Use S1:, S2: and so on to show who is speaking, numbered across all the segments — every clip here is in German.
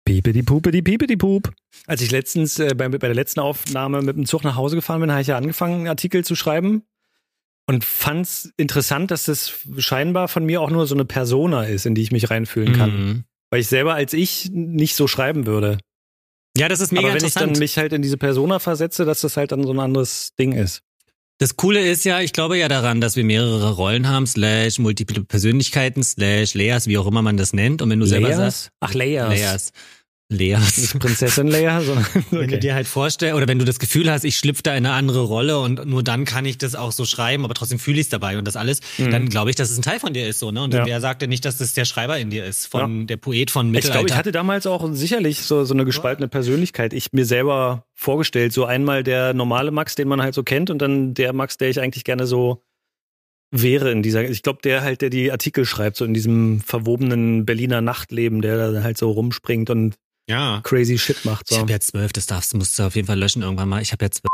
S1: Piepedi-Pupedi-Piepedi-Pup. Als ich letztens bei der letzten Aufnahme mit dem Zug nach Hause gefahren bin, habe ich ja angefangen, einen Artikel zu schreiben und fand es interessant, dass das scheinbar von mir auch nur so eine Persona ist, in die ich mich reinfühlen kann.
S2: Mhm.
S1: Weil ich selber als ich nicht so schreiben würde.
S2: Ja, das ist mega
S1: Aber wenn ich
S2: interessant.
S1: dann mich halt in diese Persona versetze, dass das halt dann so ein anderes Ding ist.
S2: Das Coole ist ja, ich glaube ja daran, dass wir mehrere Rollen haben, / multiple Persönlichkeiten, / Layers, wie auch immer man das nennt. Und wenn du selber sagst...
S1: Ach, Layers.
S2: Layers.
S1: Nicht Prinzessin Leia, sondern...
S2: Wenn du dir halt vorstellst, oder wenn du das Gefühl hast, ich schlüpfe da in eine andere Rolle und nur dann kann ich das auch so schreiben, aber trotzdem fühle ich es dabei und das alles, dann glaube ich, dass es ein Teil von dir ist, so, ne? Und wer sagt denn nicht, dass das der Schreiber in dir ist, der Poet von Mittelalter?
S1: Ich glaube, ich hatte damals auch sicherlich so eine gespaltene Persönlichkeit. Ich mir selber vorgestellt, so einmal der normale Max, den man halt so kennt und dann der Max, der ich eigentlich gerne so wäre in dieser, ich glaube, der die Artikel schreibt, so in diesem verwobenen Berliner Nachtleben, der da halt so rumspringt und crazy shit macht. So.
S2: Ich habe ja 12, das musst du auf jeden Fall löschen irgendwann mal. Ich habe ja 12.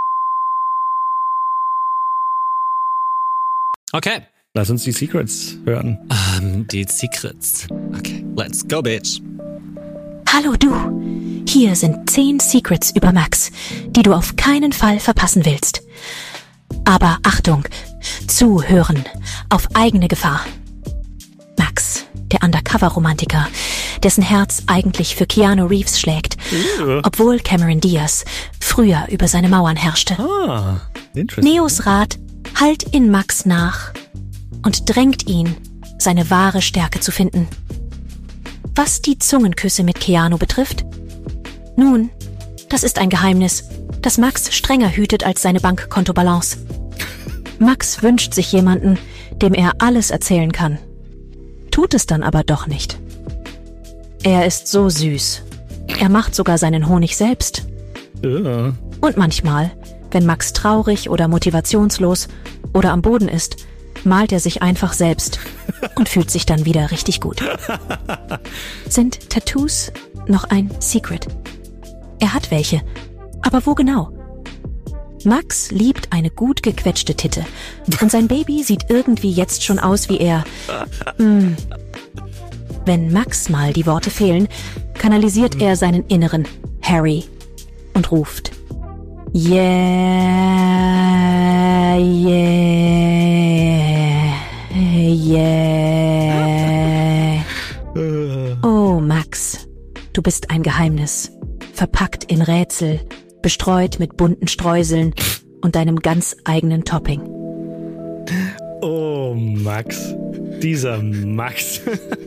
S2: Okay.
S1: Lass uns die Secrets hören.
S2: Die Secrets. Okay, let's go, bitch.
S3: Hallo du. Hier sind 10 Secrets über Max, die du auf keinen Fall verpassen willst. Aber Achtung, zuhören, auf eigene Gefahr. Max, der Undercover-Romantiker, dessen Herz eigentlich für Keanu Reeves schlägt, obwohl Cameron Diaz früher über seine Mauern herrschte.
S1: Interesting.
S3: Neos Rat hallt in Max nach und drängt ihn, seine wahre Stärke zu finden. Was die Zungenküsse mit Keanu betrifft? Nun, das ist ein Geheimnis, das Max strenger hütet als seine Bankkontobalance. Max wünscht sich jemanden, dem er alles erzählen kann. Tut es dann aber doch nicht. Er ist so süß. Er macht sogar seinen Honig selbst. Und manchmal, wenn Max traurig oder motivationslos oder am Boden ist, malt er sich einfach selbst und fühlt sich dann wieder richtig gut. Sind Tattoos noch ein Secret? Er hat welche, aber wo genau? Max liebt eine gut gequetschte Titte und sein Baby sieht irgendwie jetzt schon aus wie er. Wenn Max mal die Worte fehlen, kanalisiert er seinen inneren Harry und ruft: Yeah, yeah, yeah. Oh, Max, du bist ein Geheimnis, verpackt in Rätsel, bestreut mit bunten Streuseln und deinem ganz eigenen Topping.
S1: Oh, Max. Dieser Max.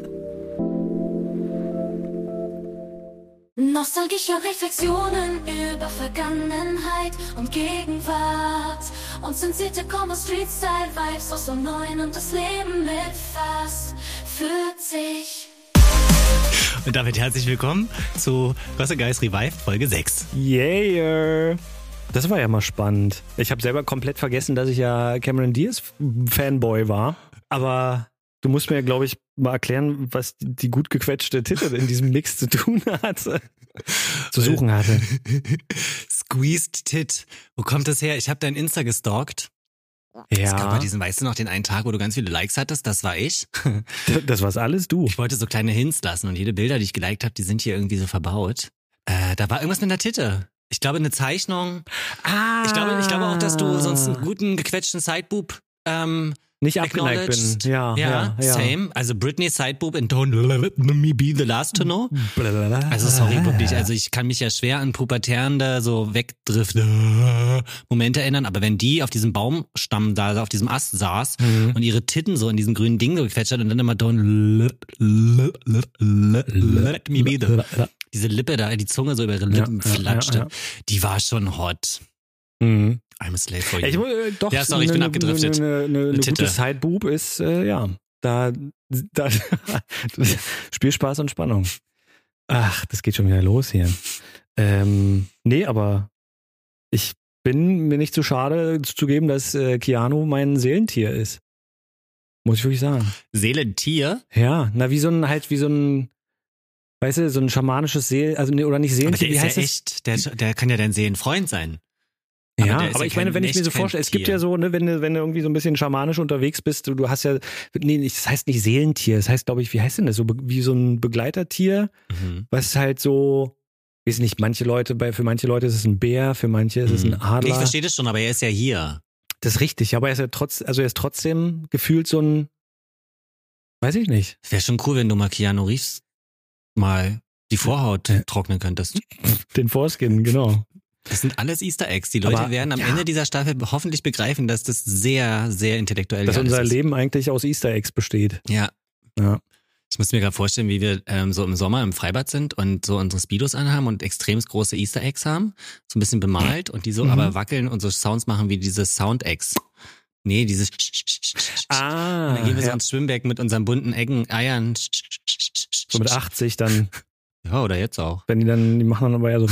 S4: Nostalgische Reflexionen über Vergangenheit und Gegenwart und zensierte Combo-Street-Style-Vibes aus dem Neuen und das Leben mit fast 40.
S2: Und damit herzlich willkommen zu Gosse Guys Revive Folge 6.
S1: Yeah. Das war ja mal spannend. Ich habe selber komplett vergessen, dass ich ja Cameron Diaz Fanboy war. Aber du musst mir, glaube ich, mal erklären, was die gut gequetschte Titte in diesem Mix zu tun hatte. Zu suchen hatte.
S2: Squeezed Tit. Wo kommt das her? Ich habe dein Insta gestalkt. Das gab bei diesen, weißt du noch, den einen Tag, wo du ganz viele Likes hattest, das war ich.
S1: Das war's alles du.
S2: Ich wollte so kleine Hints lassen und jede Bilder, die ich geliked habe, die sind hier irgendwie so verbaut. Da war irgendwas mit einer Titte. Ich glaube, eine Zeichnung. Ich glaube auch, dass du sonst einen guten gequetschten Sideboob
S1: nicht abgeneigt bin. Ja,
S2: same. Also Britney Sideboob in Don't Let Me Be the Last to Know. Also sorry, wirklich. Also ich kann mich ja schwer an pubertärende, so wegdriften Momente erinnern. Aber wenn die auf diesem Baumstamm da, auf diesem Ast saß und ihre Titten so in diesem grünen Ding so gequetscht hat und dann immer Don't Let Me Be the... Diese Lippe da, die Zunge so über ihre Lippen flatschte. Die war schon hot. I'm a slave for you.
S1: Doch,
S2: ja, sorry, ich bin abgedriftet.
S1: Eine gute Sideboob ist, da Spielspaß und Spannung. Ach, das geht schon wieder los hier. Nee, aber ich bin mir nicht zu schade zuzugeben, dass Keanu mein Seelentier ist. Muss ich wirklich sagen.
S2: Seelentier?
S1: Ja, wie so ein, weißt du, so ein schamanisches oder nicht Seelentier,
S2: aber der ist ja echt, der kann ja dein Seelenfreund sein.
S1: Ja,
S2: der ist
S1: aber
S2: ja
S1: ich meine,
S2: kein-
S1: wenn ich mir so
S2: echt kein
S1: vorstelle, es gibt
S2: Tier.
S1: ja so, ne, wenn du irgendwie so ein bisschen schamanisch unterwegs bist, du hast ja, nee, das heißt nicht Seelentier, das heißt, glaube ich, wie heißt denn das, so wie so ein Begleitertier, was halt so, weiß nicht, für manche Leute ist es ein Bär, für manche ist es ein
S2: Ich
S1: Adler.
S2: verstehe das schon, aber er ist ja hier.
S1: Das ist richtig, aber er ist ja er ist trotzdem gefühlt so ein, weiß ich nicht.
S2: Wäre schon cool, wenn du mal Keanu Reeves mal die Vorhaut trocknen könntest.
S1: Den Foreskin, genau.
S2: Das sind alles Easter Eggs. Die Leute
S1: Aber,
S2: werden am
S1: ja.
S2: Ende dieser Staffel hoffentlich begreifen, dass das sehr, sehr intellektuell
S1: Dass
S2: alles
S1: unser
S2: ist.
S1: Leben eigentlich aus Easter Eggs besteht.
S2: Ja.
S1: Ja.
S2: Ich muss mir gerade vorstellen, wie wir so im Sommer im Freibad sind und so unsere Speedos anhaben und extrem große Easter Eggs haben, so ein bisschen bemalt und die so aber wackeln und so Sounds machen wie diese Sound Eggs. Nee, dieses und dann gehen wir so ins Schwimmbecken mit unseren bunten Eiern.
S1: So mit 80 dann,
S2: Ja, oder jetzt auch.
S1: wenn die machen dann aber ja so.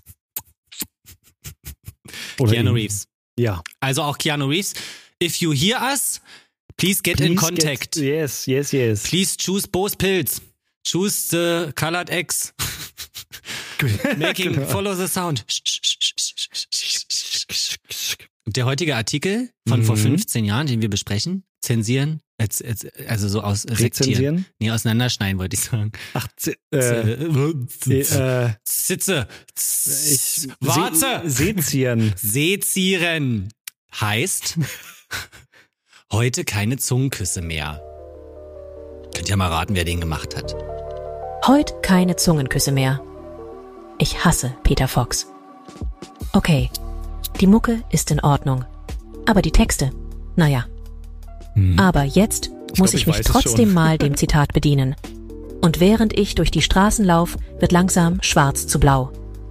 S1: Oder
S2: Keanu
S1: ihn.
S2: Reeves.
S1: Ja.
S2: Also auch Keanu Reeves. If you hear us, please get in contact.
S1: Yes.
S2: Please choose both pills. Choose the colored eggs. Making, follow the sound. Der heutige Artikel von vor 15 Jahren, den wir besprechen, zensieren, also so aus
S1: Rezensieren?
S2: Nee, auseinanderschneiden, wollte ich sagen.
S1: Ach,
S2: Sitze. Warze.
S1: Sezieren.
S2: Sezieren heißt heute keine Zungenküsse mehr. Könnt ihr mal raten, wer den gemacht hat.
S3: Heute keine Zungenküsse mehr. Ich hasse Peter Fox. Okay, die Mucke ist in Ordnung. Aber die Texte, naja. Aber jetzt muss
S1: glaub,
S3: ich mich
S1: weiß es
S3: trotzdem
S1: schon.
S3: mal dem Zitat bedienen. Und während ich durch die Straßen lauf, wird langsam schwarz zu blau.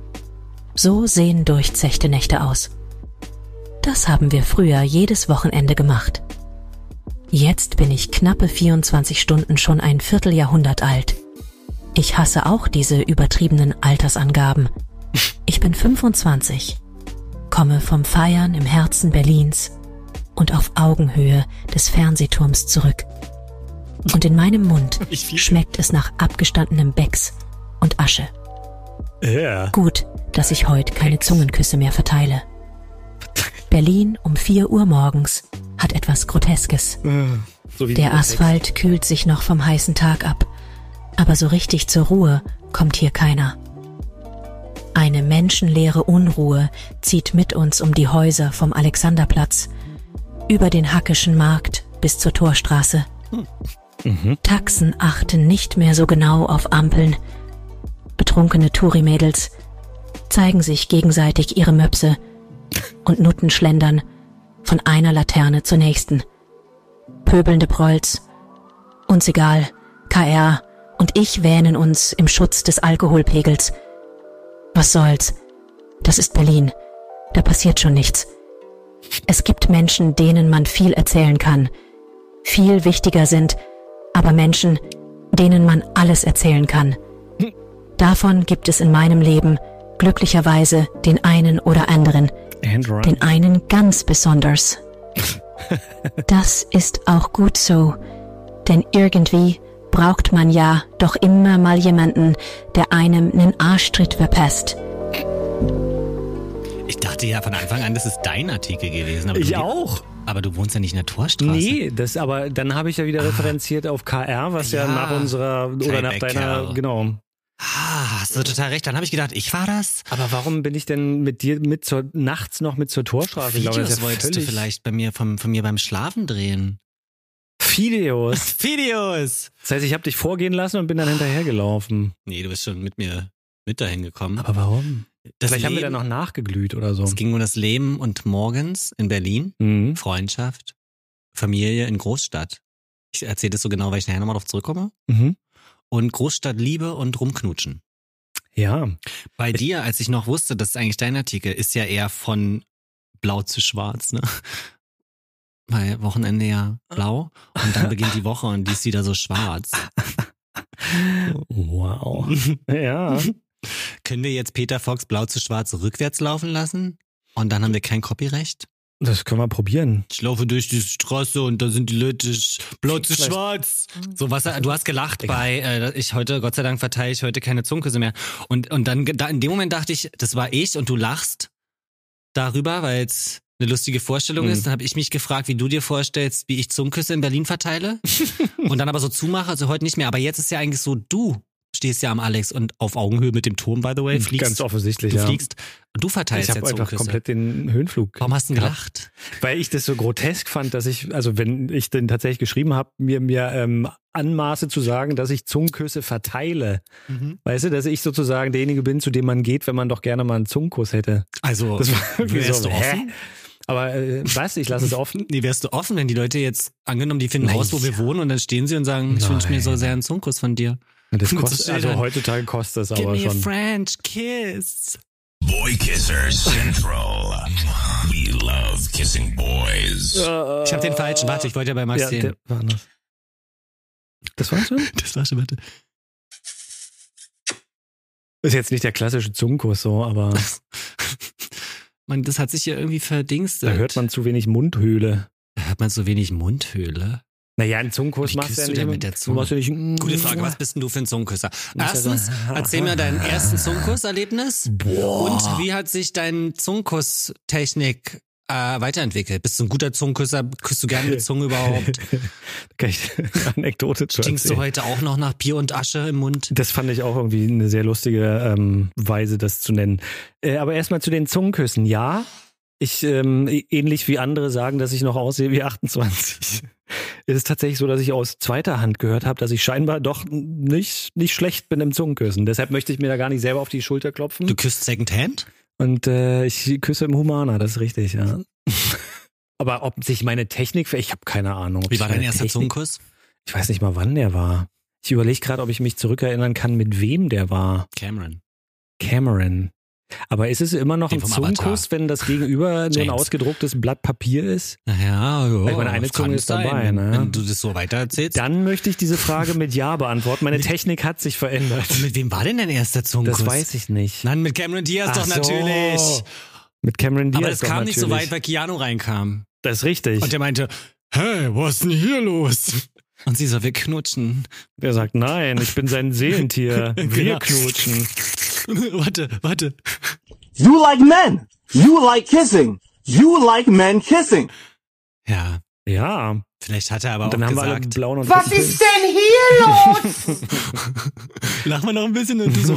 S3: So sehen durchzechte Nächte aus. Das haben wir früher jedes Wochenende gemacht. Jetzt bin ich knappe 24 Stunden schon ein Vierteljahrhundert alt. Ich hasse auch diese übertriebenen Altersangaben. Ich bin 25, komme vom Feiern im Herzen Berlins und auf Augenhöhe des Fernsehturms zurück. Und in meinem Mund schmeckt es nach abgestandenem Becks und Asche.
S1: Ja.
S3: Gut, dass ich heute keine Zungenküsse mehr verteile. Berlin um 4 Uhr morgens hat etwas Groteskes.
S1: So wie
S3: Der Asphalt kühlt sich noch vom heißen Tag ab, aber so richtig zur Ruhe kommt hier keiner. Eine menschenleere Unruhe zieht mit uns um die Häuser vom Alexanderplatz, über den Hackischen Markt bis zur Torstraße. Taxen achten nicht mehr so genau auf Ampeln. Betrunkene Touri-Mädels zeigen sich gegenseitig ihre Möpse und Nutten schlendern von einer Laterne zur nächsten. Pöbelnde Prolls, uns egal, KR und ich wähnen uns im Schutz des Alkoholpegels. Was soll's? Das ist Berlin. Da passiert schon nichts. Es gibt Menschen, denen man viel erzählen kann, viel wichtiger sind, aber Menschen, denen man alles erzählen kann. Davon gibt es in meinem Leben glücklicherweise den einen oder anderen, den einen ganz besonders. Das ist auch gut so, denn irgendwie braucht man ja doch immer mal jemanden, der einem nen Arschtritt verpasst.
S2: Ich dachte ja von Anfang an, das ist dein Artikel gewesen. Aber
S1: Ich auch.
S2: Aber du wohnst ja nicht in der Torstraße.
S1: Nee, aber dann habe ich ja wieder referenziert auf KR, was ja,
S2: Ja.
S1: nach unserer oder nach
S2: Playback
S1: deiner,
S2: Kerl.
S1: genau.
S2: Hast du total recht. Dann habe ich gedacht, ich war das.
S1: Aber warum bin ich denn mit dir nachts noch mit zur Torstraße? Ich glaube, das
S2: Videos
S1: ist ja
S2: wolltest du
S1: völlig-
S2: vielleicht bei mir von mir beim Schlafen drehen.
S1: Videos.
S2: Videos!
S1: Das heißt, ich habe dich vorgehen lassen und bin dann hinterhergelaufen.
S2: Nee, du bist schon mit mir mit dahin gekommen.
S1: Aber warum?
S2: das
S1: Vielleicht haben wir
S2: Leben-
S1: dann noch nachgeglüht oder so.
S2: Es ging um das Leben und morgens in Berlin,
S1: Mhm.
S2: Freundschaft, Familie in Großstadt. Ich erzähle das so genau, weil ich nachher nochmal drauf zurückkomme.
S1: Mhm.
S2: Und Großstadtliebe und rumknutschen.
S1: Ja.
S2: Bei dir, als ich noch wusste, das ist eigentlich dein Artikel, ist ja eher von blau zu schwarz, ne? Weil Wochenende ja blau und dann beginnt die Woche und die ist wieder so schwarz.
S1: Wow. Ja.
S2: Können wir jetzt Peter Fox blau zu schwarz rückwärts laufen lassen? Und dann haben wir kein Copyrecht?
S1: Das können wir probieren.
S2: Ich laufe durch die Straße und da sind die Leute blau zu
S1: Vielleicht-
S2: schwarz. So was, du hast gelacht bei, ich heute, Gott sei Dank verteile ich heute keine Zungenküsse mehr. Und dann, in dem Moment dachte ich, das war ich und du lachst. darüber, weil es eine lustige Vorstellung ist. Dann habe ich mich gefragt, wie du dir vorstellst, wie ich Zungenküsse in Berlin verteile. Und dann aber so zumache, also heute nicht mehr. Aber jetzt ist ja eigentlich so, du stehst ja am Alex und auf Augenhöhe mit dem Turm, by the way, fliegst.
S1: Ganz offensichtlich,
S2: du fliegst und du verteilst
S1: ich
S2: jetzt
S1: habe einfach
S2: Zungenküsse.
S1: komplett den Höhenflug.
S2: Warum hast du denn gelacht?
S1: Weil ich das so grotesk fand, dass ich, also wenn ich den tatsächlich geschrieben habe, mir anmaße zu sagen, dass ich Zungenküsse verteile. Weißt du, dass ich sozusagen derjenige bin, zu dem man geht, wenn man doch gerne mal einen Zungenkuss hätte.
S2: Also,
S1: Das war irgendwie
S2: wärst
S1: so,
S2: du offen?
S1: Aber was? Ich lasse es offen?
S2: Nee, wärst du offen, wenn die Leute jetzt, angenommen, die finden raus, wo wir wohnen und dann stehen sie und sagen, ich wünsche mir so sehr einen Zungenkuss von dir.
S1: Das kostet, also heutzutage kostet das aber
S2: Give me
S1: schon.
S2: a French kiss.
S5: Boy Kisser Central. We love kissing boys.
S2: Ich habe den falschen, warte, ich wollte ja bei Max sehen.
S1: Der war anders. Das war schon?
S2: Das war schon, warte.
S1: Ist jetzt nicht der klassische Zungenkuss so, aber
S2: Man, das hat sich ja irgendwie verdingstet.
S1: da hört man zu wenig Mundhöhle.
S2: Da hört man so wenig Mundhöhle.
S1: Naja, einen Zungenkuss
S2: Wie
S1: machst du
S2: küsst
S1: ja
S2: du
S1: nicht
S2: denn
S1: immer-
S2: mit der
S1: du
S2: Zunge?
S1: machst ja nicht,
S2: Gute Frage, was bist denn du für ein Zungenkusser?
S1: ja
S2: Erstens,
S1: sagen.
S2: erzähl mir deinen ersten Zungenkusserlebnis.
S1: Boah.
S2: Und wie hat sich deine Zungenkusstechnik weiterentwickelt? Bist du ein guter Zungenkusser? Küsst du gerne mit Zunge überhaupt?
S1: Kann ich eine Anekdote zu
S2: Stinkst du
S1: erzählen?
S2: heute auch noch nach Bier und Asche im Mund?
S1: Das fand ich auch irgendwie eine sehr lustige Weise, das zu nennen. Aber erstmal zu den Zungenküssen. Ja, ich ähnlich wie andere sagen, dass ich noch aussehe wie 28. Es ist tatsächlich so, dass ich aus zweiter Hand gehört habe, dass ich scheinbar doch nicht schlecht bin im Zungenküssen. Deshalb möchte ich mir da gar nicht selber auf die Schulter klopfen.
S2: Du küsst Secondhand?
S1: Und ich küsse im Humana, das ist richtig, ja. Aber ob sich meine Technik, ich habe keine Ahnung. ob
S2: Wie
S1: sich
S2: war dein
S1: meine
S2: erster
S1: Technik-
S2: Zungenkuss?
S1: Ich weiß nicht mal, wann der war. Ich überlege gerade, ob ich mich zurückerinnern kann, mit wem der war.
S2: Cameron.
S1: Cameron. Aber ist es immer noch
S2: Den
S1: ein
S2: vom
S1: Zungenkuss, wenn das Gegenüber nur ein
S2: James.
S1: ausgedrucktes Blatt Papier ist?
S2: Naja, ja.
S1: Ich meine, eine
S2: kann
S1: Zunge ist
S2: sein,
S1: dabei, ne?
S2: Wenn du das so weiter erzählst.
S1: Dann möchte ich diese Frage mit Ja beantworten. Meine Technik hat sich verändert.
S2: Und mit wem war denn dein erster Zungenkuss?
S1: Das weiß ich nicht.
S2: Nein, mit Cameron Diaz
S1: Ach
S2: doch
S1: so.
S2: natürlich.
S1: Mit Cameron Diaz
S2: Aber es
S1: doch
S2: kam nicht so
S1: natürlich.
S2: weit, weil Keanu reinkam.
S1: Das ist richtig.
S2: Und der meinte, hey, was ist denn hier los? Und sie so, wir knutschen.
S1: Der sagt, nein, ich bin sein Seelentier. Wir
S2: Genau.
S1: knutschen.
S2: Warte.
S6: You like men. You like kissing. You like men kissing.
S2: Ja,
S1: Ja.
S2: vielleicht hat er aber
S1: Und dann
S2: auch
S1: haben wir alle
S2: gesagt,
S1: blauen und
S7: Was
S1: roten
S7: ist denn hier los?
S2: lach mal noch ein bisschen und du so,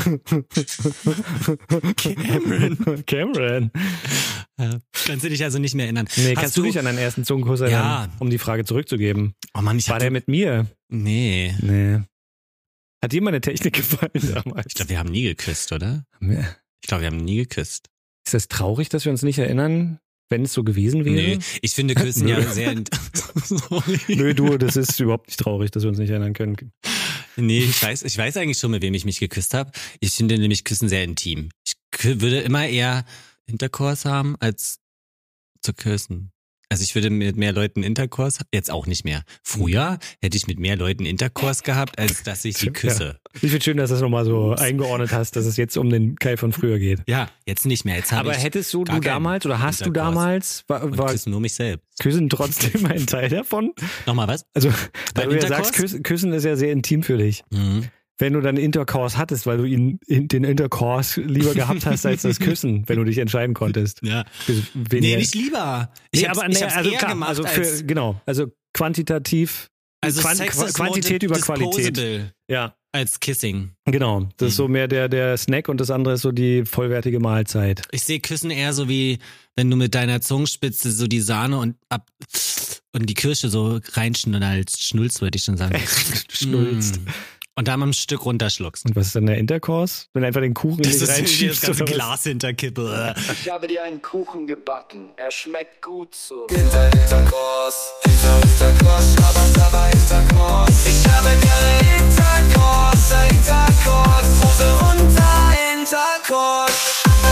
S2: Cameron.
S1: Film. Cameron.
S2: Ja. Kannst du dich also nicht mehr erinnern?
S1: Nee,
S2: Hast
S1: kannst du dich an deinen ersten Zungenkuss erinnern,
S2: Ja.
S1: um die Frage zurückzugeben?
S2: Oh Mann, ich
S1: War der
S2: hab...
S1: mit mir?
S2: Nee.
S1: Nee. Hat dir meine Technik gefallen damals?
S2: Ich glaube, wir haben nie geküsst, oder?
S1: Nee.
S2: Ich glaube, wir haben nie geküsst.
S1: Ist das traurig, dass wir uns nicht erinnern, wenn es so gewesen wäre?
S2: Nee, ich finde Küssen ja sehr... Sorry.
S1: Nö, du, das ist überhaupt nicht traurig, dass wir uns nicht erinnern können.
S2: Nee, ich weiß eigentlich schon, mit wem ich mich geküsst habe. Ich finde nämlich Küssen sehr intim. Ich würde immer eher Intercourse haben, als zu küssen. Also ich würde mit mehr Leuten Intercourse, jetzt auch nicht mehr. Früher hätte ich mit mehr Leuten Intercourse gehabt, als dass ich sie küsse.
S1: Ich finde schön, dass du das nochmal so eingeordnet hast, dass es jetzt um den Kai von früher geht.
S2: Ja, jetzt nicht mehr. Jetzt habe
S1: Aber
S2: ich
S1: hättest du
S2: gar keinen
S1: damals oder hast du
S2: Intercourse.
S1: damals,
S2: und
S1: war
S2: küssen nur mich selbst.
S1: Küssen trotzdem ein Teil davon?
S2: Nochmal was?
S1: Also,
S2: Beim
S1: weil du ja
S2: Intercourse?
S1: sagst, Küssen ist ja sehr intim für dich.
S2: Mhm.
S1: Wenn du dann Intercourse hattest, weil du den Intercourse lieber gehabt hast als das Küssen, wenn du dich entscheiden konntest.
S2: Ja.
S1: Für weniger-
S2: Nee, nicht lieber.
S1: Nee,
S2: hab's
S1: also
S2: eher
S1: klar,
S2: gemacht
S1: also
S2: als...
S1: genau, also quantitativ,
S2: Also Sex is
S1: Quantität
S2: more
S1: über Qualität.
S2: disposable
S1: Ja,
S2: als Kissing.
S1: genau. Das ist so mehr der Snack und das andere ist so die vollwertige Mahlzeit.
S2: Ich sehe Küssen eher so wie, wenn du mit deiner Zungenspitze so die Sahne und die Kirsche so reinschnulzt, würde ich schon sagen.
S1: Schnulzt.
S2: Und dann mal ein Stück runterschluckst.
S1: Und was ist dann der Intercourse? Wenn du einfach den Kuchen in dich reinschiebst oder was?
S2: Glas hinterkippe.
S8: Ich habe dir einen Kuchen gebacken, er schmeckt gut so.
S9: Intercourse, aber Intercourse. Ich habe dir Intercourse, Hose runter, Intercourse.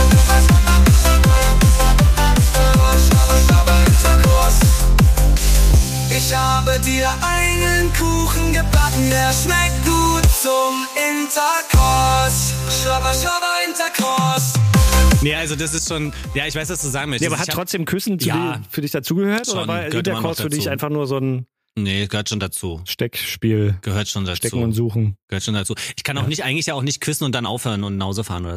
S9: Aber Intercourse. Ich habe dir einen Kuchen gebacken, der schmeckt gut zum Intercourse. Schabba Intercourse.
S2: Nee, also das ist schon, ja, ich weiß, was du sagen möchtest.
S1: Ja, aber hat trotzdem Küssen
S2: Ja.
S1: für dich dazugehört?
S2: Schon,
S1: Oder war
S2: gehört immer noch
S1: Intercourse für dich
S2: dazu.
S1: einfach nur so ein
S2: Nee, gehört schon dazu.
S1: Steckspiel?
S2: Gehört schon dazu.
S1: Stecken und suchen.
S2: Gehört schon dazu. Ich kann auch nicht, eigentlich ja auch nicht küssen und dann aufhören und nach Hause fahren oder so.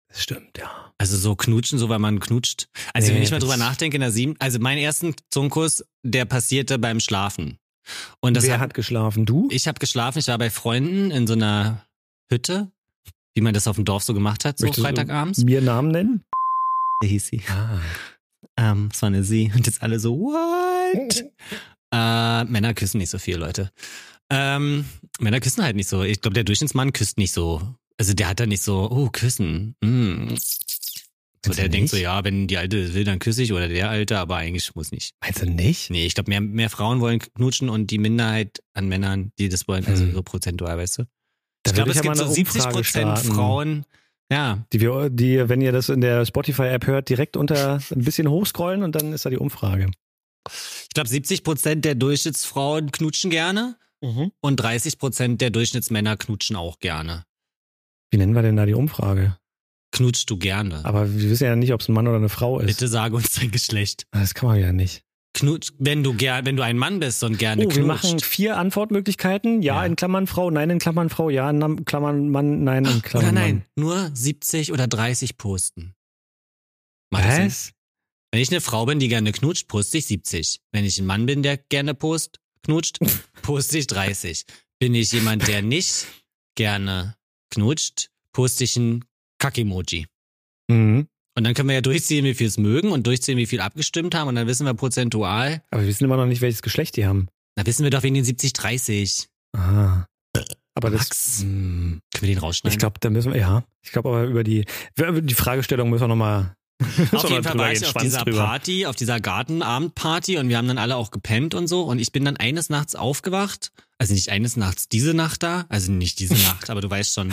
S1: Das stimmt, ja.
S2: Also so knutschen, so weil man knutscht. Also wenn ich mal drüber nachdenke, also meinen ersten Zungenkuss, der passierte beim Schlafen. Und das
S1: Wer hat geschlafen? Du?
S2: Ich habe geschlafen, ich war bei Freunden in so einer Hütte, wie man das auf dem Dorf so gemacht hat, so Freitagabends.
S1: Mir Namen nennen?
S2: Hieß sie. Das war eine sie. Und jetzt alle so, what? Männer küssen nicht so viel, Leute. Männer küssen halt nicht so. Ich glaube, der Durchschnittsmann küsst nicht so. Also der hat da nicht so, küssen. So, der denkt so, ja, wenn die Alte will, dann küsse ich oder der Alte, aber eigentlich muss nicht.
S1: Meinst du nicht?
S2: Nee, ich glaube, mehr Frauen wollen knutschen und die Minderheit an Männern, die das wollen, also so prozentual, weißt du? Ich glaube, es gibt so 70% Frauen, ja.
S1: Die, wenn ihr das in der Spotify-App hört, direkt unter ein bisschen hochscrollen und dann ist da die Umfrage.
S2: Ich glaube, 70% der Durchschnittsfrauen knutschen gerne und 30% der Durchschnittsmänner knutschen auch gerne.
S1: Wie nennen wir denn da die Umfrage?
S2: Knutschst du gerne?
S1: Aber wir wissen ja nicht, ob es ein Mann oder eine Frau ist.
S2: Bitte sage uns dein Geschlecht.
S1: Das kann man ja nicht.
S2: Wenn du ein Mann bist und gerne knutscht.
S1: Wir machen 4 Antwortmöglichkeiten. Ja, in Klammern Frau, nein in Klammern Frau, ja in Klammern Mann, nein in Klammern Mann. Oder nein,
S2: nur 70 oder 30 posten.
S1: Was?
S2: Wenn ich eine Frau bin, die gerne knutscht, poste ich 70. Wenn ich ein Mann bin, der gerne knutscht, poste ich 30. Bin ich jemand, der nicht gerne knutscht, poste ich ein Kack-Emoji.
S1: Mhm.
S2: Und dann können wir ja durchziehen, wie viel es mögen und durchziehen, wie viel abgestimmt haben und dann wissen wir prozentual.
S1: Aber wir wissen immer noch nicht, welches Geschlecht die haben.
S2: Da wissen wir doch wegen den 70-30.
S1: Aha. Aber
S2: Max, können wir den rausschneiden?
S1: Ich glaube, da müssen wir, ich glaube aber über die Fragestellung müssen wir nochmal.
S2: Auf jeden Fall war ich auf dieser Party, auf dieser Gartenabendparty und wir haben dann alle auch gepennt und so und ich bin dann eines Nachts aufgewacht, also nicht eines Nachts, diese Nacht da, also nicht diese Nacht, aber du weißt schon.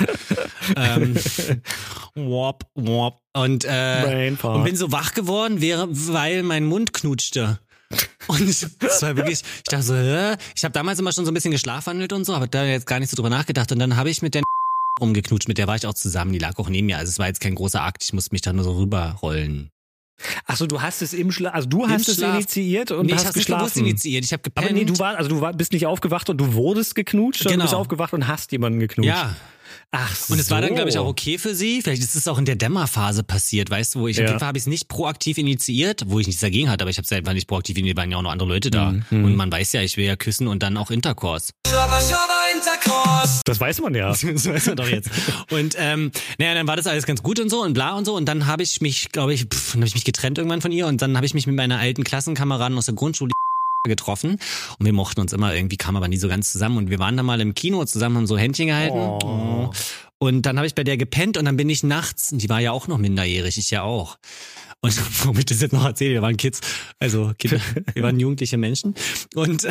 S2: Und bin so wach geworden, weil mein Mund knutschte. Und das war wirklich, ich dachte so, ich habe damals immer schon so ein bisschen geschlafwandelt und so, aber da jetzt gar nicht so drüber nachgedacht und dann habe ich mit der rumgeknutscht, mit der war ich auch zusammen, die lag auch neben mir, also es war jetzt kein großer Akt, ich musste mich da nur so rüberrollen.
S1: Achso, du hast es im Schlaf, also du hast es initiiert und hast geschlafen.
S2: Ich habe es initiiert, ich habe gepennt.
S1: Aber nee, du bist nicht aufgewacht und du wurdest geknutscht, sondern du bist aufgewacht und hast jemanden geknutscht.
S2: Ja.
S1: Ach so.
S2: Und es war dann, glaube ich, auch okay für sie. Vielleicht ist es auch in der Dämmerphase passiert, weißt du, wo ich auf jeden Fall habe ich es nicht proaktiv initiiert, wo ich nichts dagegen hatte, aber ich habe es einfach nicht proaktiv initiiert, waren ja auch noch andere Leute da. Und man weiß ja, ich will ja küssen und dann auch Intercourse.
S1: Das weiß man ja.
S2: Das weiß man doch jetzt. Und dann war das alles ganz gut und so und bla und so. Und dann habe ich mich, glaube ich, getrennt irgendwann von ihr und dann habe ich mich mit meiner alten Klassenkameraden aus der Grundschule getroffen und wir mochten uns immer, irgendwie kam aber nie so ganz zusammen und wir waren dann mal im Kino zusammen, haben so Händchen gehalten und dann habe ich bei der gepennt und dann bin ich nachts, und die war ja auch noch minderjährig, ich ja auch. Und womit ich das jetzt noch erzähle, wir waren Kids, also Kinder, wir waren jugendliche Menschen und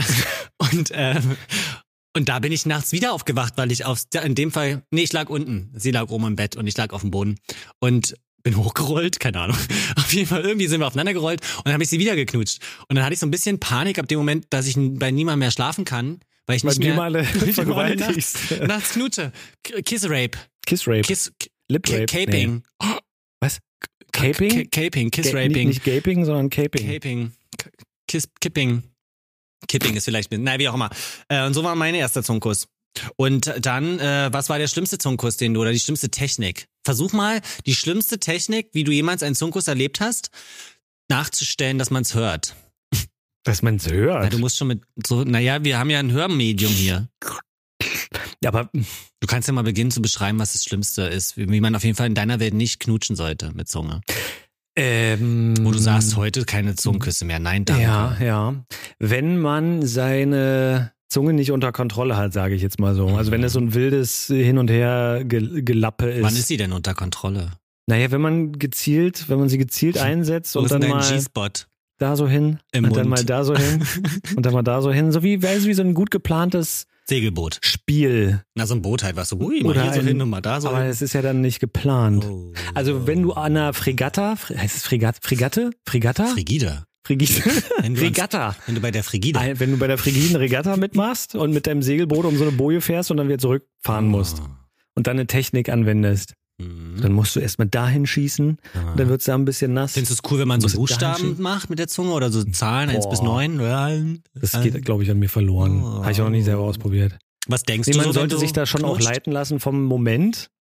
S2: da bin ich nachts wieder aufgewacht, weil ich in dem Fall, ich lag unten, sie lag oben im Bett und ich lag auf dem Boden und bin hochgerollt, keine Ahnung. Auf jeden Fall irgendwie sind wir aufeinander gerollt und dann habe ich sie wieder geknutscht. Und dann hatte ich so ein bisschen Panik ab dem Moment, dass ich bei niemandem mehr schlafen kann, weil ich nicht mehr nachts knutsche. Kiss Rape.
S1: Lip Rape.
S2: Caping.
S1: Nee. Was? Caping?
S2: Caping, Kiss Raping.
S1: Nicht Gaping, sondern Caping.
S2: Caping. Kipping. Kipping ist vielleicht, wie auch immer. Und so war mein erster Zungenkuss. Und dann, was war der schlimmste Zungenkuss, oder die schlimmste Technik? Versuch mal, die schlimmste Technik, wie du jemals einen Zungenkuss erlebt hast, nachzustellen, dass man es hört.
S1: Dass man es hört?
S2: Ja, du musst schon wir haben ja ein Hörmedium hier.
S1: Ja, aber
S2: du kannst ja mal beginnen zu beschreiben, was das Schlimmste ist, wie man auf jeden Fall in deiner Welt nicht knutschen sollte mit Zunge. Wo du sagst, heute keine Zungenküsse mehr. Nein, danke.
S1: Ja. Wenn man seine Zunge nicht unter Kontrolle hat, sage ich jetzt mal so. Also wenn es so ein wildes Hin- und Her Gelappe ist.
S2: Wann ist sie denn unter Kontrolle?
S1: Naja, wenn man sie gezielt einsetzt und dann mal
S2: G-Spot?
S1: Da so hin
S2: im
S1: und
S2: Mund.
S1: Dann mal da so hin und dann mal da so hin. So wie so ein gut geplantes
S2: Segelboot.
S1: Spiel.
S2: Na, so ein Boot halt, was so, mal hier so hin und mal da so
S1: aber
S2: hin.
S1: es ist ja dann nicht geplant.
S2: Oh.
S1: Also wenn du an einer Fregatta, heißt es Fregatte? Fregatta?
S2: Frigide.
S1: Regatta.
S2: Wenn du bei der Frigide.
S1: Wenn du bei der frigiden Regatta mitmachst und mit deinem Segelboot um so eine Boje fährst und dann wieder zurückfahren musst und dann eine Technik anwendest, dann musst du erstmal dahin schießen und dann wird's da ein bisschen nass.
S2: Findest du es cool, wenn man so Buchstaben macht mit der Zunge oder so Zahlen 1 bis 9?
S1: Das geht, glaube ich, an mir verloren. Habe ich auch noch nie selber ausprobiert.
S2: Was denkst du
S1: man
S2: so,
S1: sollte sich da schon auch leiten lassen vom Moment.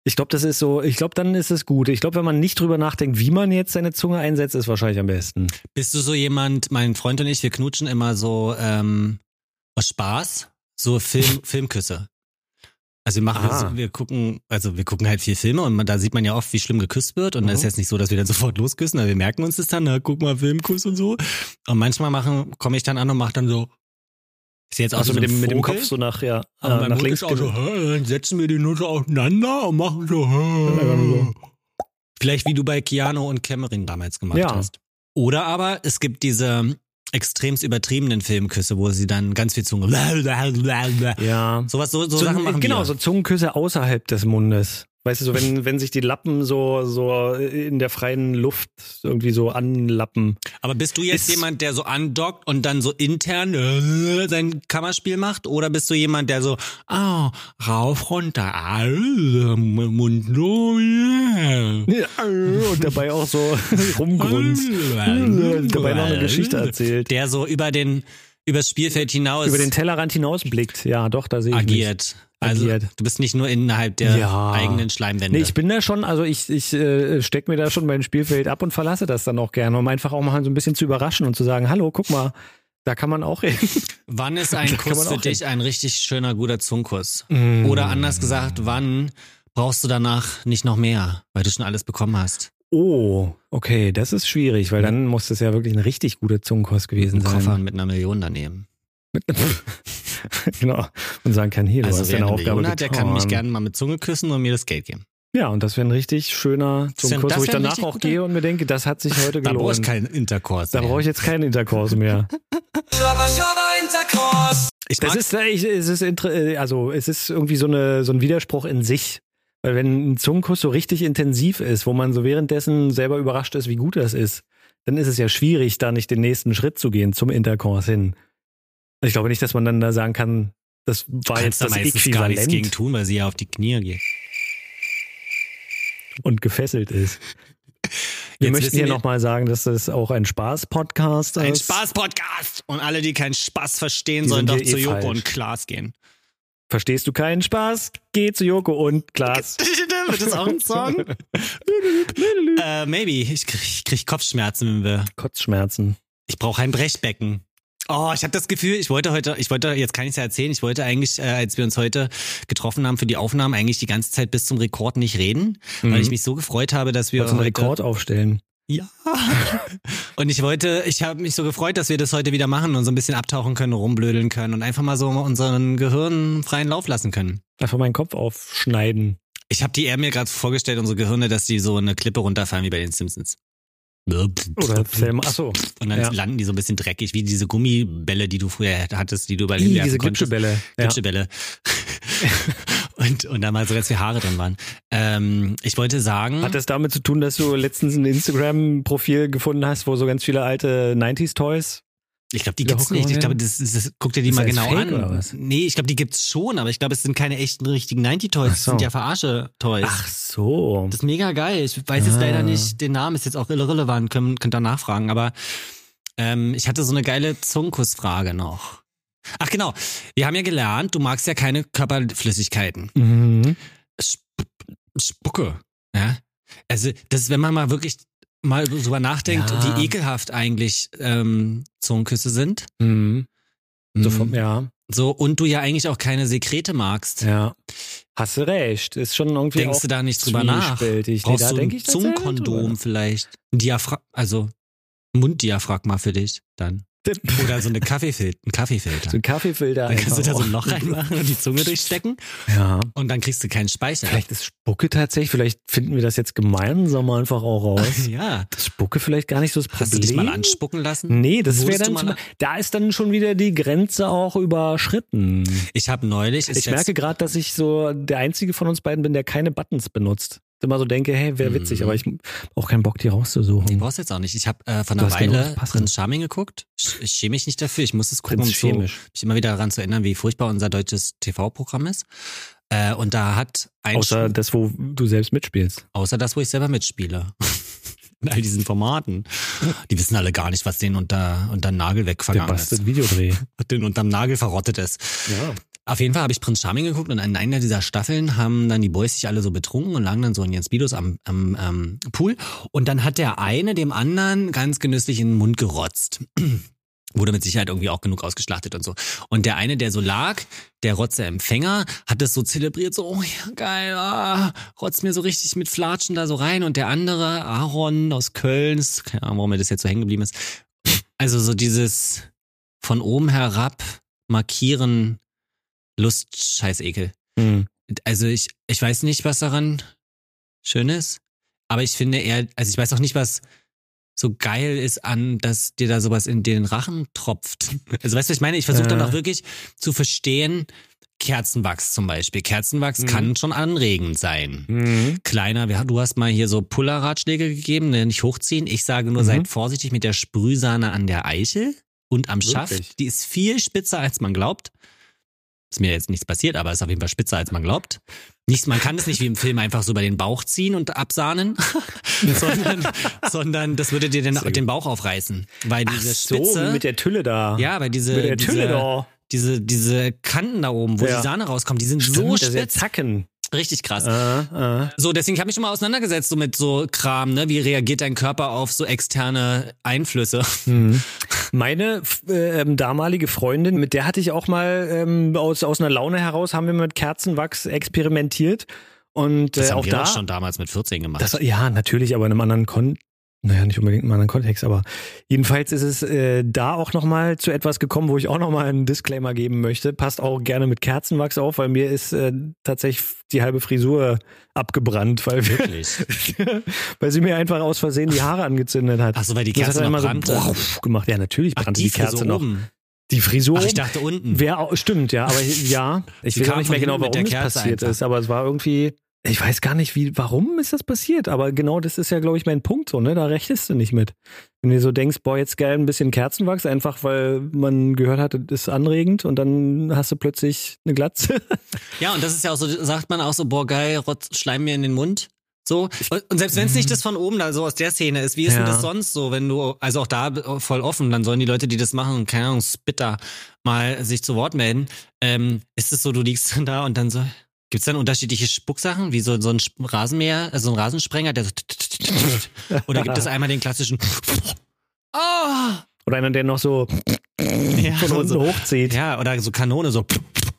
S1: Ich glaube, dann ist es gut. Ich glaube, wenn man nicht drüber nachdenkt, wie man jetzt seine Zunge einsetzt, ist wahrscheinlich am besten.
S2: Bist du so jemand, mein Freund und ich, wir knutschen immer so aus Spaß, so Filmküsse. Also wir gucken halt viel Filme und da sieht man ja oft, wie schlimm geküsst wird und das ist jetzt nicht so, dass wir dann sofort losküssen, aber wir merken uns das dann, na, guck mal, Filmkuss und so. Und manchmal komme ich dann an und mache dann so, ich sehe jetzt auch so
S1: mit dem Kopf so nach links.
S2: Auch so, dann setzen wir die Nutte auseinander und machen so. Vielleicht wie du bei Keanu und Cameron damals gemacht hast. Oder aber es gibt diese extremst übertriebenen Filmküsse, wo sie dann ganz viel Zunge.
S1: Ja.
S2: So Sachen machen wir.
S1: Genau, so Zungenküsse außerhalb des Mundes. Weißt du, so wenn sich die Lappen so in der freien Luft irgendwie so anlappen.
S2: Aber bist du jetzt jemand, der so andockt und dann so intern sein Kammerspiel macht? Oder bist du jemand, der so rauf, runter, Mund so,
S1: und dabei auch so rumgrunzt. Dabei noch eine Geschichte erzählt.
S2: Der so übers Spielfeld hinaus.
S1: Über den Tellerrand hinausblickt. Ja, doch, da sehe ich
S2: agiert. Also du bist nicht nur innerhalb der eigenen Schleimwände.
S1: Nee, ich bin da schon, also ich steck mir da schon mein Spielfeld ab und verlasse das dann auch gerne, um einfach auch mal so ein bisschen zu überraschen und zu sagen, hallo, guck mal, da kann man auch reden.
S2: Wann ist ein Kuss für dich ein richtig schöner, guter Zungenkuss? Oder anders gesagt, wann brauchst du danach nicht noch mehr, weil du schon alles bekommen hast?
S1: Oh, okay, das ist schwierig, weil dann muss das ja wirklich ein richtig guter Zungenkuss gewesen sein.
S2: Koffer mit 1 Million daneben.
S1: Genau. Und sagen kann, hier, du hast deine Aufgabe getan.
S2: Der kann mich gerne mal mit Zunge küssen und mir das Geld geben.
S1: Ja, und das wäre ein richtig schöner Zungenkuss, wo ich danach auch gehe und mir denke, das hat sich heute gelohnt.
S2: Da brauche ich keinen Intercourse
S1: mehr. Da brauche ich jetzt keinen Intercourse mehr. Es ist irgendwie so ein Widerspruch in sich. Weil wenn ein Zungenkuss so richtig intensiv ist, wo man so währenddessen selber überrascht ist, wie gut das ist, dann ist es ja schwierig, da nicht den nächsten Schritt zu gehen zum Intercourse hin. Ich glaube nicht, dass man dann da sagen kann, das war jetzt das Äquivalent.
S2: Gar nichts gegen tun, weil sie ja auf die Knie geht.
S1: Und gefesselt ist. Wir möchten hier nochmal sagen, dass das auch ein Spaß-Podcast ist.
S2: Ein Spaß-Podcast! Und alle, die keinen Spaß verstehen, sollen doch zu Joko und Klaas gehen.
S1: Verstehst du keinen Spaß? Geh zu Joko und Klaas.
S2: Wird das auch ein Song? Maybe. Ich krieg Kopfschmerzen, wenn wir...
S1: Kotzschmerzen.
S2: Ich brauche ein Brechbecken. Oh, ich habe das Gefühl, ich wollte, jetzt kann ich es ja erzählen, ich wollte eigentlich, als wir uns heute getroffen haben für die Aufnahmen, eigentlich die ganze Zeit bis zum Rekord nicht reden, weil ich mich so gefreut habe, dass wir
S1: einen Rekord aufstellen.
S2: Ja. Und ich habe mich so gefreut, dass wir das heute wieder machen und so ein bisschen abtauchen können, rumblödeln können und einfach mal so unseren Gehirn freien Lauf lassen können.
S1: Einfach meinen Kopf aufschneiden.
S2: Ich habe mir gerade vorgestellt, unsere Gehirne, dass die so eine Klippe runterfallen wie bei den Simpsons.
S1: Oder Film, achso.
S2: Und dann landen die so ein bisschen dreckig, wie diese Gummibälle, die du früher hattest, die du bei den
S1: diese Gipsebälle.
S2: Gipsebälle. Und da mal so ganz viele Haare drin waren. Ich wollte sagen...
S1: Hat das damit zu tun, dass du letztens ein Instagram-Profil gefunden hast, wo so ganz viele alte 90s-Toys...
S2: Ich glaube, die gibt's nicht. Ich glaube, das guck dir die mal genau an. Oder was? Nee, ich glaube, die gibt's schon, aber ich glaube, es sind keine echten, richtigen 90-Toys. Das sind ja Verarsche-Toys.
S1: Ach so.
S2: Das ist mega geil. Ich weiß jetzt leider nicht, den Namen ist jetzt auch irrelevant, könnt da nachfragen, aber ich hatte so eine geile Zungenkussfrage noch. Ach genau, wir haben ja gelernt, du magst ja keine Körperflüssigkeiten.
S1: Mhm.
S2: Spucke, ja. Also, das ist, wenn man mal wirklich mal drüber nachdenkt, wie ekelhaft eigentlich Zungenküsse sind.
S1: Mhm.
S2: So, und du ja eigentlich auch keine Sekrete magst.
S1: Ja. Hast du recht. Ist schon irgendwie.
S2: Denkst du da nicht drüber nach? Brauchst du ein Zungenkondom vielleicht? Ein Munddiaphragma für dich dann. Oder so ein Kaffeefilter.
S1: So ein Kaffeefilter.
S2: Dann kannst du da so ein Loch reinmachen und die Zunge durchstecken.
S1: Ja.
S2: Und dann kriegst du keinen Speicher.
S1: Vielleicht ist Spucke tatsächlich, vielleicht finden wir das jetzt gemeinsam einfach auch raus.
S2: Ja.
S1: Das Spucke vielleicht gar nicht so das Problem.
S2: Hast du dich mal anspucken lassen?
S1: Nee, das wäre dann, da ist dann schon wieder die Grenze auch überschritten.
S2: Ich habe neulich...
S1: Ich merke gerade, dass ich so der Einzige von uns beiden bin, der keine Buttons benutzt. Immer so denke, hey, wäre witzig, aber ich habe auch keinen Bock, die rauszusuchen.
S2: Den brauchst du jetzt auch nicht. Ich habe von einer Weile Prinz Charming geguckt. Ich schäme mich nicht dafür. Ich muss es gucken, um mich immer wieder daran zu erinnern, wie furchtbar unser deutsches TV-Programm ist. Und da hat ein...
S1: Außer das, wo du selbst mitspielst.
S2: Außer das, wo ich selber mitspiele. In all diesen Formaten. Die wissen alle gar nicht, was denen unter Nagel wegvergangen ist.
S1: Der Videodreh.
S2: Was denen unterm Nagel verrottet ist.
S1: Ja.
S2: Auf jeden Fall habe ich Prinz Charming geguckt und in einer dieser Staffeln haben dann die Boys sich alle so betrunken und lagen dann so in ihren Speedos am Pool. Und dann hat der eine dem anderen ganz genüsslich in den Mund gerotzt. Wurde mit Sicherheit irgendwie auch genug ausgeschlachtet und so. Und der eine, der so lag, der Rotze-Empfänger, hat das so zelebriert, so, oh ja, geil, rotzt mir so richtig mit Flatschen da so rein. Und der andere, Aaron aus Köln, keine Ahnung, warum mir das jetzt so hängen geblieben ist. Also so dieses von oben herab markieren, Lust, Scheißekel. Also ich weiß nicht, was daran schön ist, aber ich finde eher, also ich weiß auch nicht, was so geil ist an, dass dir da sowas in den Rachen tropft. Also weißt du, was ich meine? Ich versuche dann auch wirklich zu verstehen, Kerzenwachs zum Beispiel. Kerzenwachs kann schon anregend sein. Kleiner, du hast mal hier so Puller-Ratschläge gegeben, nicht hochziehen. Ich sage nur, seid vorsichtig mit der Sprühsahne an der Eichel und am Schaft. Die ist viel spitzer, als man glaubt. Ist mir jetzt nichts passiert, aber ist auf jeden Fall spitzer, als man glaubt. Man kann es nicht wie im Film einfach so über den Bauch ziehen und absahnen, sondern das würde dir den Bauch aufreißen. Weil diese Spitze,
S1: so, mit der Tülle da.
S2: Ja, weil diese Kanten da oben, wo die Sahne rauskommt, die sind so spitz.
S1: Zacken.
S2: Richtig krass. So, deswegen habe ich mich schon mal auseinandergesetzt so mit so Kram, ne? Wie reagiert dein Körper auf so externe Einflüsse?
S1: Meine damalige Freundin, mit der hatte ich auch mal aus einer Laune heraus, haben wir mit Kerzenwachs experimentiert. Und
S2: das haben
S1: auch
S2: wir
S1: da
S2: doch schon damals mit 14 gemacht.
S1: Ja, natürlich, aber in einem anderen nicht unbedingt in einem anderen Kontext, aber jedenfalls ist es da auch nochmal zu etwas gekommen, wo ich auch nochmal einen Disclaimer geben möchte. Passt auch gerne mit Kerzenwachs auf, weil mir ist tatsächlich die halbe Frisur abgebrannt, weil sie mir einfach aus Versehen die Haare angezündet hat.
S2: Ach so, weil die Kerze noch brannte.
S1: So, gemacht. Ja, natürlich brannte die Kerze noch.
S2: Oben.
S1: Die Frisur.
S2: Ach, ich dachte unten.
S1: Stimmt, ja, aber ja, ich weiß auch nicht mehr genau, warum das passiert ist, aber es war irgendwie. Ich weiß gar nicht, warum ist das passiert, aber genau das ist ja, glaube ich, mein Punkt so, ne? Da rechnest du nicht mit. Wenn du so denkst, boah, jetzt geil ein bisschen Kerzenwachs, einfach weil man gehört hat, das ist anregend und dann hast du plötzlich eine Glatze.
S2: Ja, und das ist ja auch so, sagt man auch so, boah, geil, Schleim mir in den Mund. So. Und selbst wenn es nicht das von oben da so aus der Szene ist, wie ist denn das sonst so, wenn du, also auch da voll offen, dann sollen die Leute, die das machen, keine Ahnung, Spitter, mal sich zu Wort melden. Ist es so, du liegst dann da und dann so. Gibt's dann unterschiedliche Spucksachen, wie so ein Rasenmäher, also ein Rasensprenger, der so oder gibt es einmal den klassischen
S1: oder einer, der noch so von unten so hochzieht.
S2: Ja, oder so Kanone, so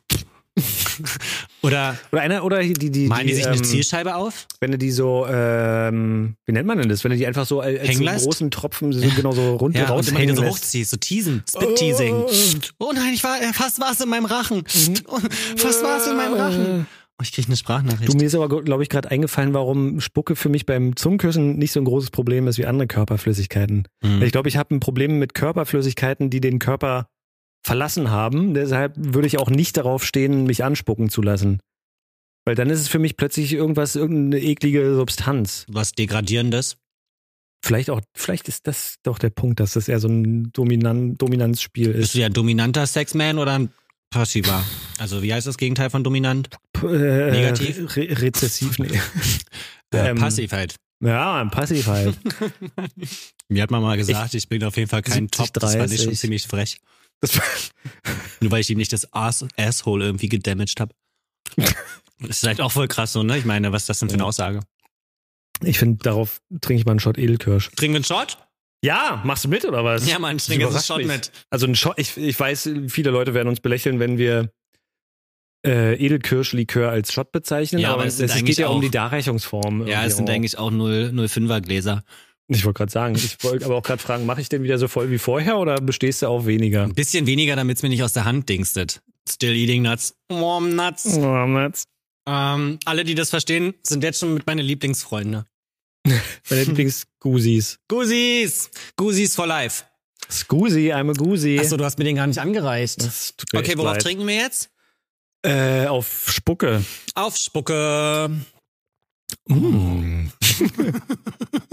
S2: oder
S1: einer, oder die
S2: malen die sich eine Zielscheibe auf?
S1: Wenn du die so, wie nennt man denn das? Wenn du die einfach so als so großen Tropfen so genau so runter raushängen
S2: so hochziehst, so teasen, Spit-Teasing. Oh nein, fast war es in meinem Rachen. Fast war es in meinem Rachen. Oh, ich kriege eine Sprachnachricht.
S1: Mir ist aber, glaube ich, gerade eingefallen, warum Spucke für mich beim Zungenküssen nicht so ein großes Problem ist wie andere Körperflüssigkeiten. Ich glaube, ich habe ein Problem mit Körperflüssigkeiten, die den Körper verlassen haben. Deshalb würde ich auch nicht darauf stehen, mich anspucken zu lassen. Weil dann ist es für mich plötzlich irgendeine eklige Substanz.
S2: Was Degradierendes?
S1: Vielleicht ist das doch der Punkt, dass das eher so ein Dominanzspiel ist.
S2: Bist du ja ein dominanter Sexman oder ein passiver? Also wie heißt das Gegenteil von dominant? Negativ?
S1: Rezessiv, nee.
S2: Passiv halt.
S1: Ja, passiv halt.
S2: Mir hat man mal gesagt, ich bin auf jeden Fall kein
S1: 70,
S2: Top, das fand ich schon ziemlich frech. Nur weil ich ihm nicht das Asshole irgendwie gedamaged habe. Das ist halt auch voll krass so, ne? Ich meine, was ist das denn für eine Aussage? Ich
S1: finde, darauf trinke ich mal einen Shot Edelkirsch.
S2: Trinken wir einen Shot?
S1: Ja, machst du mit oder was?
S2: Ja, Mann, ich trinke jetzt einen Shot mit.
S1: Also ein Shot, ich weiß, viele Leute werden uns belächeln, wenn wir Edelkirschlikör als Shot bezeichnen,
S2: ja,
S1: aber es geht ja um die Darreichungsform.
S2: Ja, es sind eigentlich auch 0,05er Gläser.
S1: Ich wollte gerade sagen, ich wollte aber auch gerade fragen, mache ich den wieder so voll wie vorher oder bestehst du auf weniger?
S2: Ein bisschen weniger, damit es mir nicht aus der Hand dingstet. Still eating nuts. Warm nuts.
S1: Warm nuts.
S2: Alle, die das verstehen, sind jetzt schon mit meine Lieblingsfreunde.
S1: Meine Lieblings-Gusis.
S2: Gusis for life.
S1: Scusi, I'm a Gusi.
S2: Achso, du hast mir den gar nicht angereicht. Okay, worauf trinken wir jetzt?
S1: Auf Spucke.
S2: Auf Spucke.
S1: Gleich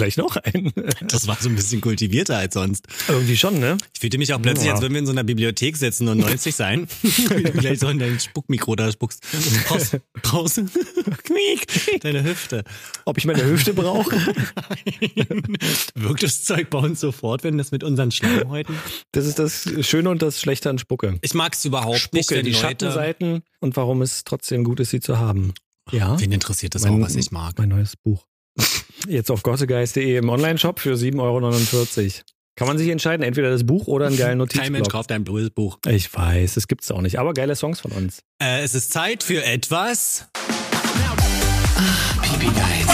S1: gleich noch einen.
S2: Das war so ein bisschen kultivierter als sonst.
S1: Irgendwie schon, ne?
S2: Ich fühlte mich auch plötzlich, als würden wir in so einer Bibliothek sitzen und 90 sein. Gleich so in dein Spuckmikro da spuckst. Draußen. Quiek. Deine Hüfte.
S1: Ob ich meine Hüfte brauche?
S2: Wirkt das Zeug bei uns sofort, wenn das mit unseren Schleimhäuten?
S1: Das ist das Schöne und das Schlechte an Spucke.
S2: Ich mag es überhaupt nicht,
S1: Spucke,
S2: wenn
S1: die
S2: Leute...
S1: Schattenseiten und warum es trotzdem gut ist, sie zu haben. Ja.
S2: Wen interessiert das auch, was ich mag?
S1: Mein neues Buch. Jetzt auf gossegeist.de im Onlineshop für 7,49 €. Kann man sich entscheiden, entweder das Buch oder einen geilen Notizblock.
S2: Kein Mensch kauft ein blödes Buch.
S1: Ich weiß, das gibt's auch nicht, aber geile Songs von uns.
S2: Es ist Zeit für etwas... Pipi-Geist.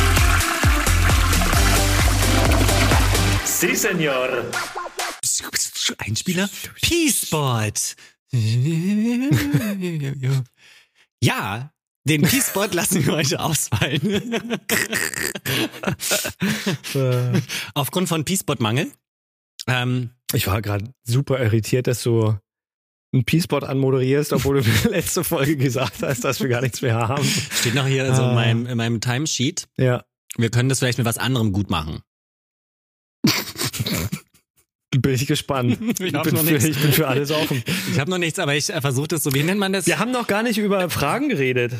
S1: Si, Senor.
S2: Einspieler? P-Spot. Ja, den P-Spot lassen wir heute ausfallen. Aufgrund von P-Spot-Mangel.
S1: Ich war gerade super irritiert, dass du einen P-Spot anmoderierst, obwohl du mir letzte Folge gesagt hast, dass wir gar nichts mehr haben.
S2: Steht noch hier so in meinem Timesheet.
S1: Ja.
S2: Wir können das vielleicht mit was anderem gut machen.
S1: Bin ich gespannt. Ich bin für alles offen.
S2: Ich habe noch nichts, aber ich versuche das so. Wie nennt man das?
S1: Wir haben noch gar nicht über Fragen geredet.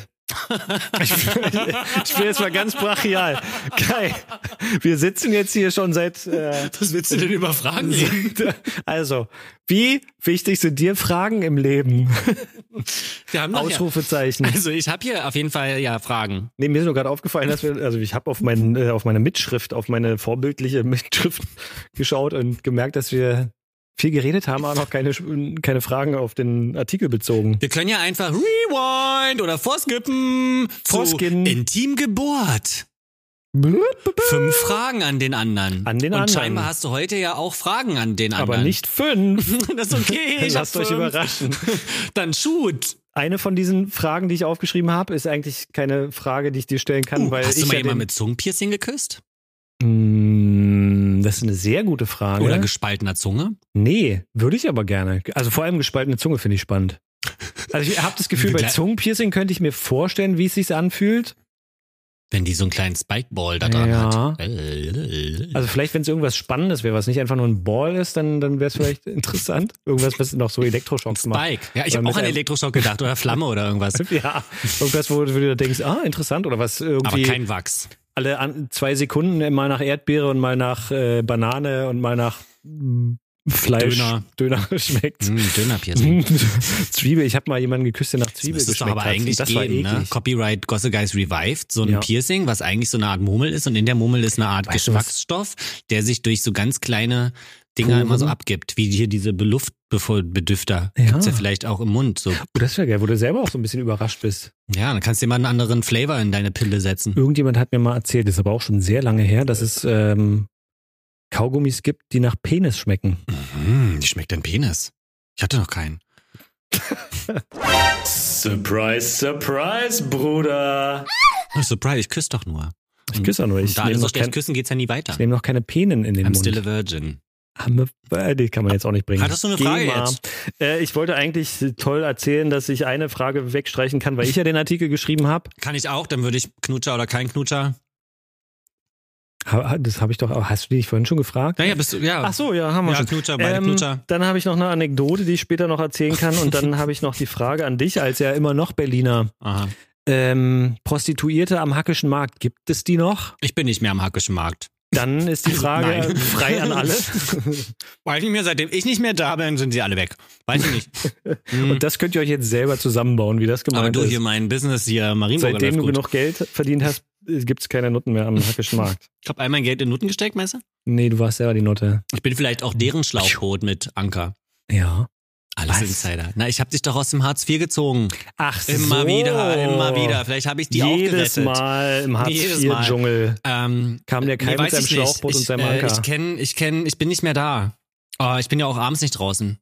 S1: Ich bin jetzt mal ganz brachial. Kai, wir sitzen jetzt hier schon seit...
S2: Was willst du denn über Fragen reden?
S1: Also, wie wichtig sind dir Fragen im Leben?
S2: Wir haben noch
S1: Ausrufezeichen.
S2: Also ich habe hier auf jeden Fall Fragen.
S1: Nee, mir ist nur gerade aufgefallen, dass ich habe auf meine Mitschrift, auf meine vorbildliche Mitschrift geschaut und gemerkt, dass wir viel geredet haben, aber noch keine Fragen auf den Artikel bezogen.
S2: Wir können ja einfach rewind oder vorskippen.
S1: Vorskin.
S2: Intimgeburt. 5 Fragen an den anderen. Und scheinbar hast du heute ja auch Fragen an den anderen.
S1: Aber nicht 5.
S2: Das ist okay.
S1: Lasst euch überraschen.
S2: Dann shoot.
S1: Eine von diesen Fragen, die ich aufgeschrieben habe, ist eigentlich keine Frage, die ich dir stellen kann, weil
S2: hast du mal jemanden mit Zungenpiercing geküsst?
S1: Das ist eine sehr gute Frage.
S2: Oder gespaltener Zunge?
S1: Nee, würde ich aber gerne. Also vor allem gespaltene Zunge finde ich spannend. Also ich habe das Gefühl, bei Zungenpiercing könnte ich mir vorstellen, wie es sich anfühlt.
S2: Wenn die so einen kleinen Spikeball da dran hat.
S1: Also vielleicht, wenn es irgendwas Spannendes wäre, was nicht einfach nur ein Ball ist, dann wäre es vielleicht interessant. Irgendwas, was noch so Elektroschocks macht.
S2: Spike. Ja, ich habe auch an Elektroschock gedacht oder Flamme oder irgendwas.
S1: Ja, irgendwas, wo du denkst, interessant oder was irgendwie.
S2: Aber kein Wachs.
S1: Alle 2 Sekunden mal nach Erdbeere und mal nach Banane und mal nach Fleisch. Döner schmeckt.
S2: Dönerpiercing.
S1: Zwiebel. Ich habe mal jemanden geküsst, der nach Zwiebel geschmeckt hat.
S2: Das ist doch aber eigentlich das war eklig. Ne? Copyright Gossegeist Revived, so ein Piercing, was eigentlich so eine Art Murmel ist und in der Murmel ist eine Art Geschmacksstoff, der sich durch so ganz kleine Dinger immer so abgibt, wie hier diese Bedüfter. Gibt's ja vielleicht auch im Mund. So.
S1: Oh, das wäre geil, wo du selber auch so ein bisschen überrascht bist.
S2: Ja, dann kannst du dir mal einen anderen Flavor in deine Pille setzen.
S1: Irgendjemand hat mir mal erzählt, das ist aber auch schon sehr lange her, dass es Kaugummis gibt, die nach Penis schmecken.
S2: Die schmeckt denn Penis? Ich hatte noch keinen.
S1: Surprise, surprise, Bruder.
S2: Surprise, ich küsse doch nur.
S1: Ich küsse auch nur.
S2: Da alles so schlecht küssen geht's ja nie weiter.
S1: Ich nehme noch keine Penen in den Mund.
S2: I'm still a virgin.
S1: Die kann man jetzt auch nicht bringen.
S2: Hattest du eine Frage jetzt?
S1: Ich wollte eigentlich toll erzählen, dass ich eine Frage wegstreichen kann, weil ich ja den Artikel geschrieben habe.
S2: Kann ich auch, dann würde ich Knutscher oder kein Knutscher.
S1: Das habe ich doch, hast du die nicht vorhin schon gefragt?
S2: Ja, bist du, ja.
S1: Ach so, ja, haben wir schon.
S2: Knutscher, beide Knutscher.
S1: Dann habe ich noch eine Anekdote, die ich später noch erzählen kann und dann habe ich noch die Frage an dich, als ja immer noch Berliner.
S2: Aha.
S1: Prostituierte am Hackischen Markt, gibt es die noch?
S2: Ich bin nicht mehr am Hackischen Markt.
S1: Dann ist die Frage frei an alle.
S2: Weiß nicht mehr, seitdem ich nicht mehr da bin, sind sie alle weg. Weiß ich nicht.
S1: Und das könnt ihr euch jetzt selber zusammenbauen, wie das gemeint ist.
S2: Aber du hier mein Business hier, Marienburger.
S1: Seitdem du genug Geld verdient hast, gibt's keine Nutten mehr am Hackischen Markt.
S2: Ich habe all mein Geld in Nutten gesteckt, meinst du?
S1: Nee, du warst selber die Nutte.
S2: Ich bin vielleicht auch deren Schlauchboot mit Anker.
S1: Ja.
S2: Alles Insider. Na, ich habe dich doch aus dem Hartz IV gezogen.
S1: Ach
S2: immer wieder. Vielleicht habe ich die auch gerettet.
S1: Jedes Mal im Hartz IV-Dschungel kam der Kai mit seinem Schlauchboot und seinem Anker.
S2: Ich bin nicht mehr da. Oh, ich bin ja auch abends nicht draußen.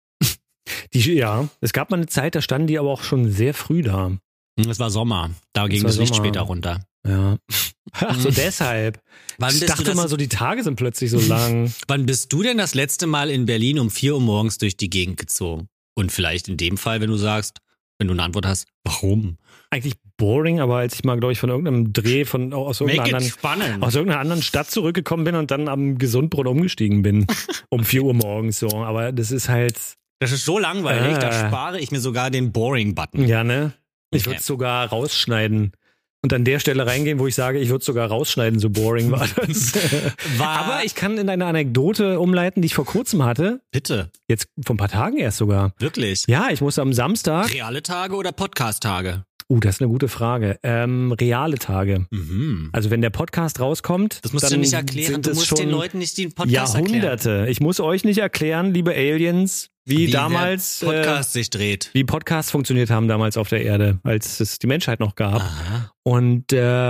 S1: Es gab mal eine Zeit, da standen die aber auch schon sehr früh da.
S2: Es war Sommer. Da ging das Licht später runter.
S1: Ja. Ach so, deshalb. Ich dachte mal so, die Tage sind plötzlich so lang.
S2: Wann bist du denn das letzte Mal in Berlin um 4 Uhr morgens durch die Gegend gezogen? Und vielleicht in dem Fall, wenn du eine Antwort hast, warum?
S1: Eigentlich boring, aber als ich mal, glaube ich, von irgendeinem Dreh aus irgendeiner anderen Stadt zurückgekommen bin und dann am Gesundbrunnen umgestiegen bin, um 4 Uhr morgens so. Aber das ist halt...
S2: Das ist so langweilig, da spare ich mir sogar den Boring-Button.
S1: Ja, ne? Ich würde es sogar rausschneiden. Und an der Stelle reingehen, wo ich sage, ich würde es sogar rausschneiden, so boring war das. Aber ich kann in eine Anekdote umleiten, die ich vor kurzem hatte.
S2: Bitte.
S1: Jetzt vor ein paar Tagen erst sogar.
S2: Wirklich?
S1: Ja, ich musste am Samstag...
S2: Reale Tage oder Podcast-Tage?
S1: Das ist eine gute Frage. Reale Tage.
S2: Mhm.
S1: Also wenn der Podcast rauskommt,
S2: das musst
S1: dann
S2: du nicht erklären. Du musst den Leuten nicht den Podcast
S1: Jahrhunderte.
S2: erklären.
S1: Ich muss euch nicht erklären, liebe Aliens, wie damals
S2: der Podcast sich dreht.
S1: Wie Podcasts funktioniert haben damals auf der Erde, als es die Menschheit noch gab.
S2: Aha.
S1: Und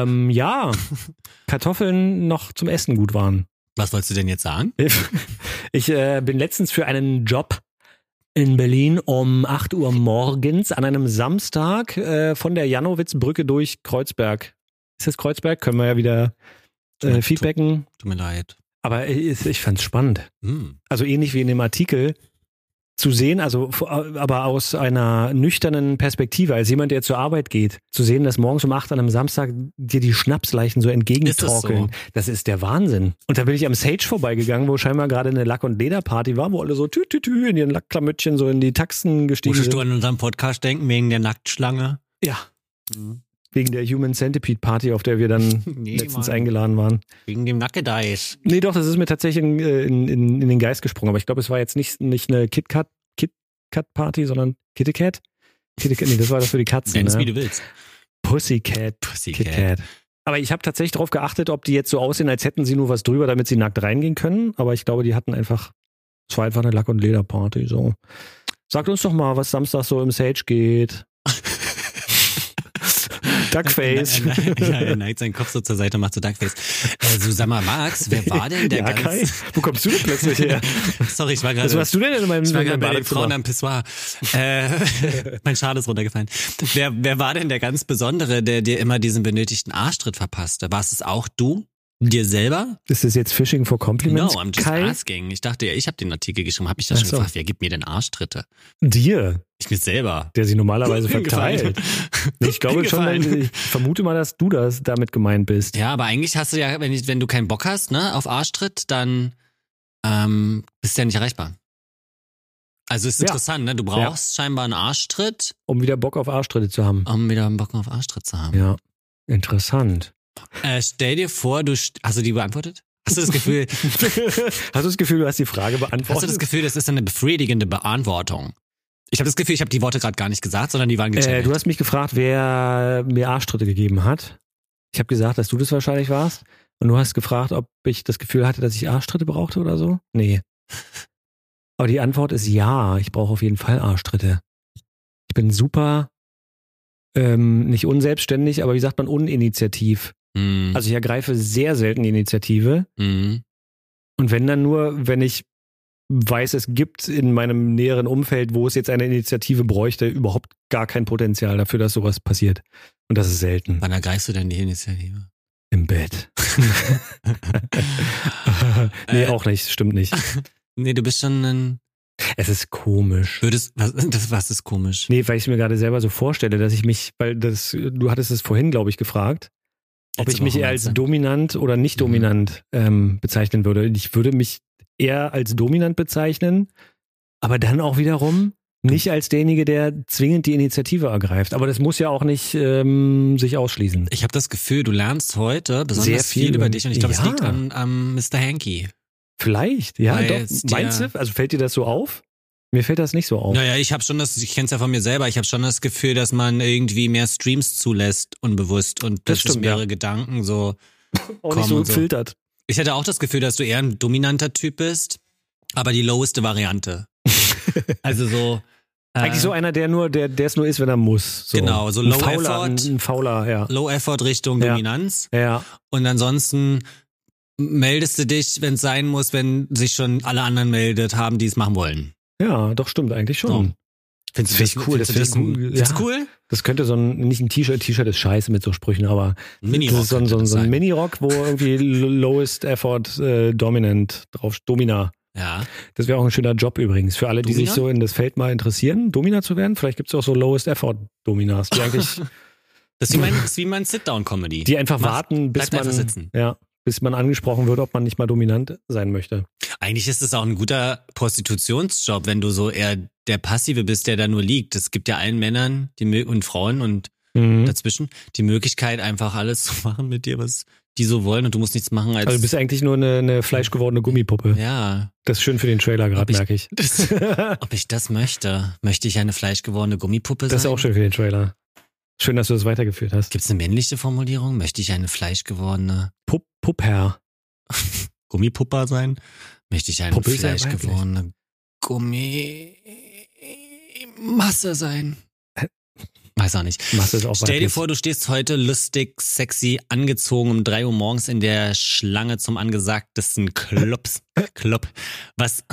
S1: Kartoffeln noch zum Essen gut waren.
S2: Was wolltest du denn jetzt sagen?
S1: Ich bin letztens für einen Job in Berlin um 8 Uhr morgens an einem Samstag von der Jannowitzbrücke durch Kreuzberg. Ist das Kreuzberg? Können wir ja wieder feedbacken.
S2: Tut mir leid.
S1: Aber ich fand's spannend. Also ähnlich wie in dem Artikel zu sehen, aber aus einer nüchternen Perspektive, als jemand, der zur Arbeit geht, zu sehen, dass morgens um 8 an einem Samstag dir die Schnapsleichen so entgegentorkeln. Das ist der Wahnsinn. Und da bin ich am Sage vorbeigegangen, wo scheinbar gerade eine Lack- und Lederparty war, wo alle so tü in ihren Lackklamöttchen so in die Taxen gestiegen sind.
S2: Musstest du an unseren Podcast denken, wegen der Nacktschlange?
S1: Ja. Wegen der Human Centipede Party, auf der wir dann letztens eingeladen waren.
S2: Wegen dem Nackedeis.
S1: Nee, doch, das ist mir tatsächlich in den Geist gesprungen. Aber ich glaube, es war jetzt nicht eine KitKat-Party, sondern KitKat. Nee, das war das für die Katzen.
S2: Nenn's, wie du willst.
S1: Pussycat. KitKat. Aber ich habe tatsächlich darauf geachtet, ob die jetzt so aussehen, als hätten sie nur was drüber, damit sie nackt reingehen können. Aber ich glaube, es war einfach eine Lack- und Lederparty. So. Sagt uns doch mal, was Samstag so im Sage geht. Duckface.
S2: Er neigt seinen Kopf so zur Seite und macht so Duckface. So, sag mal, Max, wer war denn der
S1: Kai, wo kommst du denn plötzlich her?
S2: Sorry, ich war gerade...
S1: Was warst du denn in meinem
S2: Badezimmer? Bei den Frauen am Pissoir. Mein Schal ist runtergefallen. Wer war denn der ganz Besondere, der dir immer diesen benötigten Arschtritt verpasste? Warst es auch du? Dir selber?
S1: Ist das jetzt Fishing for Compliments?
S2: No, I'm just asking. Ich dachte, ich habe den Artikel geschrieben, habe mich da schon gefragt, wer gibt mir denn Arschtritte?
S1: Dir?
S2: Ich mir selber.
S1: Der sie normalerweise verteilt. Ich glaube schon, ich vermute mal, dass du damit gemeint bist.
S2: Ja, aber eigentlich hast du ja, wenn du keinen Bock hast, ne, auf Arschtritt, dann bist du ja nicht erreichbar. Also ist interessant, ne? Du brauchst scheinbar einen Arschtritt.
S1: Um wieder Bock auf Arschtritte zu haben. Ja, interessant.
S2: Stell dir vor, hast du die beantwortet? Hast du das Gefühl?
S1: Du hast die Frage beantwortet?
S2: Hast du das Gefühl, das ist eine befriedigende Beantwortung? Ich habe das Gefühl, ich habe die Worte gerade gar nicht gesagt, sondern die waren gechannelt.
S1: Du hast mich gefragt, wer mir Arschtritte gegeben hat. Ich habe gesagt, dass du das wahrscheinlich warst. Und du hast gefragt, ob ich das Gefühl hatte, dass ich Arschtritte brauchte oder so? Nee. Aber die Antwort ist ja, ich brauche auf jeden Fall Arschtritte. Ich bin super, nicht unselbstständig, aber wie sagt man, uninitiativ. Also ich ergreife sehr selten die Initiative. Und wenn dann nur, wenn ich weiß, es gibt in meinem näheren Umfeld, wo es jetzt eine Initiative bräuchte, überhaupt gar kein Potenzial dafür, dass sowas passiert. Und das ist selten.
S2: Wann ergreifst du denn die Initiative?
S1: Im Bett. Nee, auch nicht. Stimmt nicht.
S2: Nee, du bist schon ein...
S1: Es ist komisch.
S2: Was ist komisch?
S1: Nee, weil ich mir gerade selber so vorstelle, dass ich mich, du hattest es vorhin, glaube ich, gefragt, ob ich mich eher als dominant oder nicht dominant bezeichnen würde. Ich würde mich eher als dominant bezeichnen, aber dann auch wiederum nicht als derjenige, der zwingend die Initiative ergreift. Aber das muss ja auch nicht sich ausschließen.
S2: Ich habe das Gefühl, du lernst heute besonders viel über dich und ich glaube, es liegt an Mr. Hanky.
S1: Vielleicht, ja, doch. Meinst du? Also fällt dir das so auf? Mir fällt das nicht so auf.
S2: Naja, ich kenne es ja von mir selber, ich habe schon das Gefühl, dass man irgendwie mehr Streams zulässt, unbewusst und das stimmt, mehrere Gedanken so
S1: auch nicht so gefiltert.
S2: Ich hätte auch das Gefühl, dass du eher ein dominanter Typ bist, aber die loweste Variante. Also so...
S1: Eigentlich so einer, der es nur ist, wenn er muss. So.
S2: Genau, so Low Effort.
S1: Ein Fauler, ja.
S2: Low Effort Richtung Dominanz.
S1: Ja.
S2: Und ansonsten meldest du dich, wenn es sein muss, wenn sich schon alle anderen meldet haben, die es machen wollen.
S1: Ja, doch, stimmt eigentlich schon.
S2: Oh. Findest du das cool? Findest du das cool?
S1: Das könnte nicht ein T-Shirt ist scheiße mit so Sprüchen, aber
S2: Mini-Rock
S1: das ist so ein Mini-Rock, wo irgendwie Lowest Effort Dominant drauf, Domina.
S2: Ja.
S1: Das wäre auch ein schöner Job übrigens. Für alle, die sich so in das Feld mal interessieren, Domina zu werden. Vielleicht gibt es auch so Lowest Effort Dominas, die eigentlich
S2: Das ist wie mein Sit-Down-Comedy.
S1: Die einfach warten, bis
S2: bleibt einfach
S1: man,
S2: sitzen.
S1: ja, bis man angesprochen wird, ob man nicht mal dominant sein möchte.
S2: Eigentlich ist es auch ein guter Prostitutionsjob, wenn du so eher der Passive bist, der da nur liegt. Es gibt ja allen Männern und Frauen und dazwischen die Möglichkeit, einfach alles zu machen mit dir, was die so wollen und du musst nichts machen als...
S1: Also du bist eigentlich nur eine fleischgewordene Gummipuppe.
S2: Ja.
S1: Das ist schön für den Trailer gerade, merke ich.
S2: Ob ich das möchte? Möchte ich eine fleischgewordene Gummipuppe sein?
S1: Das ist auch schön für den Trailer. Schön, dass du das weitergeführt hast.
S2: Gibt es eine männliche Formulierung? Möchte ich eine fleischgewordene...
S1: Puppherr.
S2: Gummipupper sein? Möchte ich eine
S1: Puppe ist ja
S2: fleischgewordene Gummimasse sein? Weiß auch nicht.
S1: Masse ist auch
S2: Stell dir
S1: weiblich.
S2: vor, du stehst heute lustig, sexy, angezogen um 3 Uhr morgens in der Schlange zum angesagtesten Clubs. Club. Was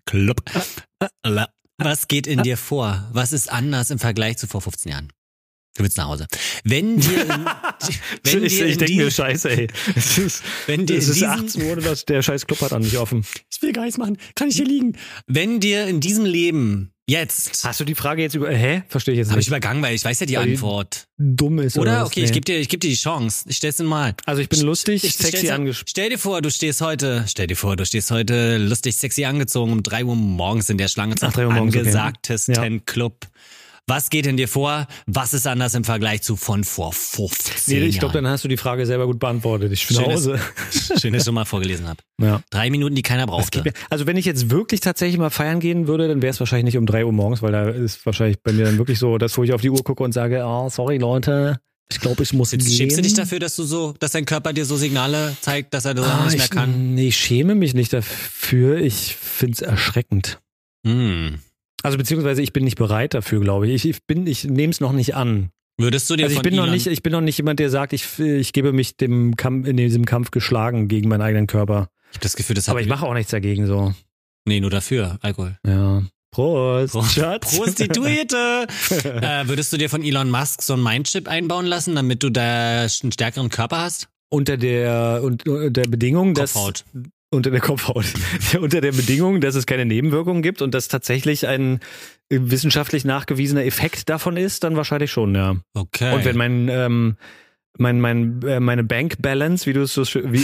S2: geht in dir vor? Was ist anders im Vergleich zu vor 15 Jahren? Du willst nach Hause. Wenn dir
S1: ich denke mir, scheiße, ey. Es ist 18 Uhr und der scheiß Club hat an mich offen.
S2: Ich will gar nichts machen. Kann ich hier liegen? Wenn dir in diesem Leben jetzt...
S1: Hast du die Frage jetzt Verstehe ich jetzt nicht.
S2: Habe ich übergangen, weil ich weiß ja die Antwort.
S1: Dumm ist
S2: oder?
S1: was?
S2: Okay, ich geb dir die Chance. Ich stell's dir mal.
S1: Also ich bin lustig, sexy angezogen.
S2: Stell dir vor, du stehst heute lustig, sexy angezogen um 3 Uhr morgens in der Schlange zum
S1: 3 Uhr morgens,
S2: angesagtesten Club. Was geht in dir vor? Was ist anders im Vergleich zu von vor 15 Jahren?
S1: Ich glaube, dann hast du die Frage selber gut beantwortet. Ich bin nach Hause.
S2: Schön, dass ich schon mal vorgelesen habe.
S1: Ja.
S2: 3 Minuten, die keiner brauchte.
S1: Also wenn ich jetzt wirklich tatsächlich mal feiern gehen würde, dann wäre es wahrscheinlich nicht um 3 Uhr morgens, weil da ist wahrscheinlich bei mir dann wirklich so, dass wo ich auf die Uhr gucke und sage, sorry Leute, ich glaube, ich muss
S2: Jetzt
S1: gehen.
S2: schämst du dich dafür, dass dein Körper dir so Signale zeigt, dass er das nicht mehr kann?
S1: Nee, ich schäme mich nicht dafür. Ich find's erschreckend. Also beziehungsweise ich bin nicht bereit dafür, glaube ich. Ich nehme es noch nicht an.
S2: Würdest du dir
S1: ich bin noch nicht jemand, der sagt, ich gebe mich in diesem Kampf geschlagen gegen meinen eigenen Körper.
S2: Ich habe das Gefühl,
S1: aber ich mache auch nichts dagegen so.
S2: Nee, nur dafür, Alkohol.
S1: Ja. Prost, Schatz.
S2: Prostituierte. Würdest du dir von Elon Musk so ein Mindchip einbauen lassen, damit du da einen stärkeren Körper hast?
S1: Unter der Bedingung,
S2: Kopfhaut.
S1: Unter der Kopfhaut. Unter der Bedingung, dass es keine Nebenwirkungen gibt und dass tatsächlich ein wissenschaftlich nachgewiesener Effekt davon ist, dann wahrscheinlich schon, ja.
S2: Okay.
S1: Und wenn meine Bank Balance, wie es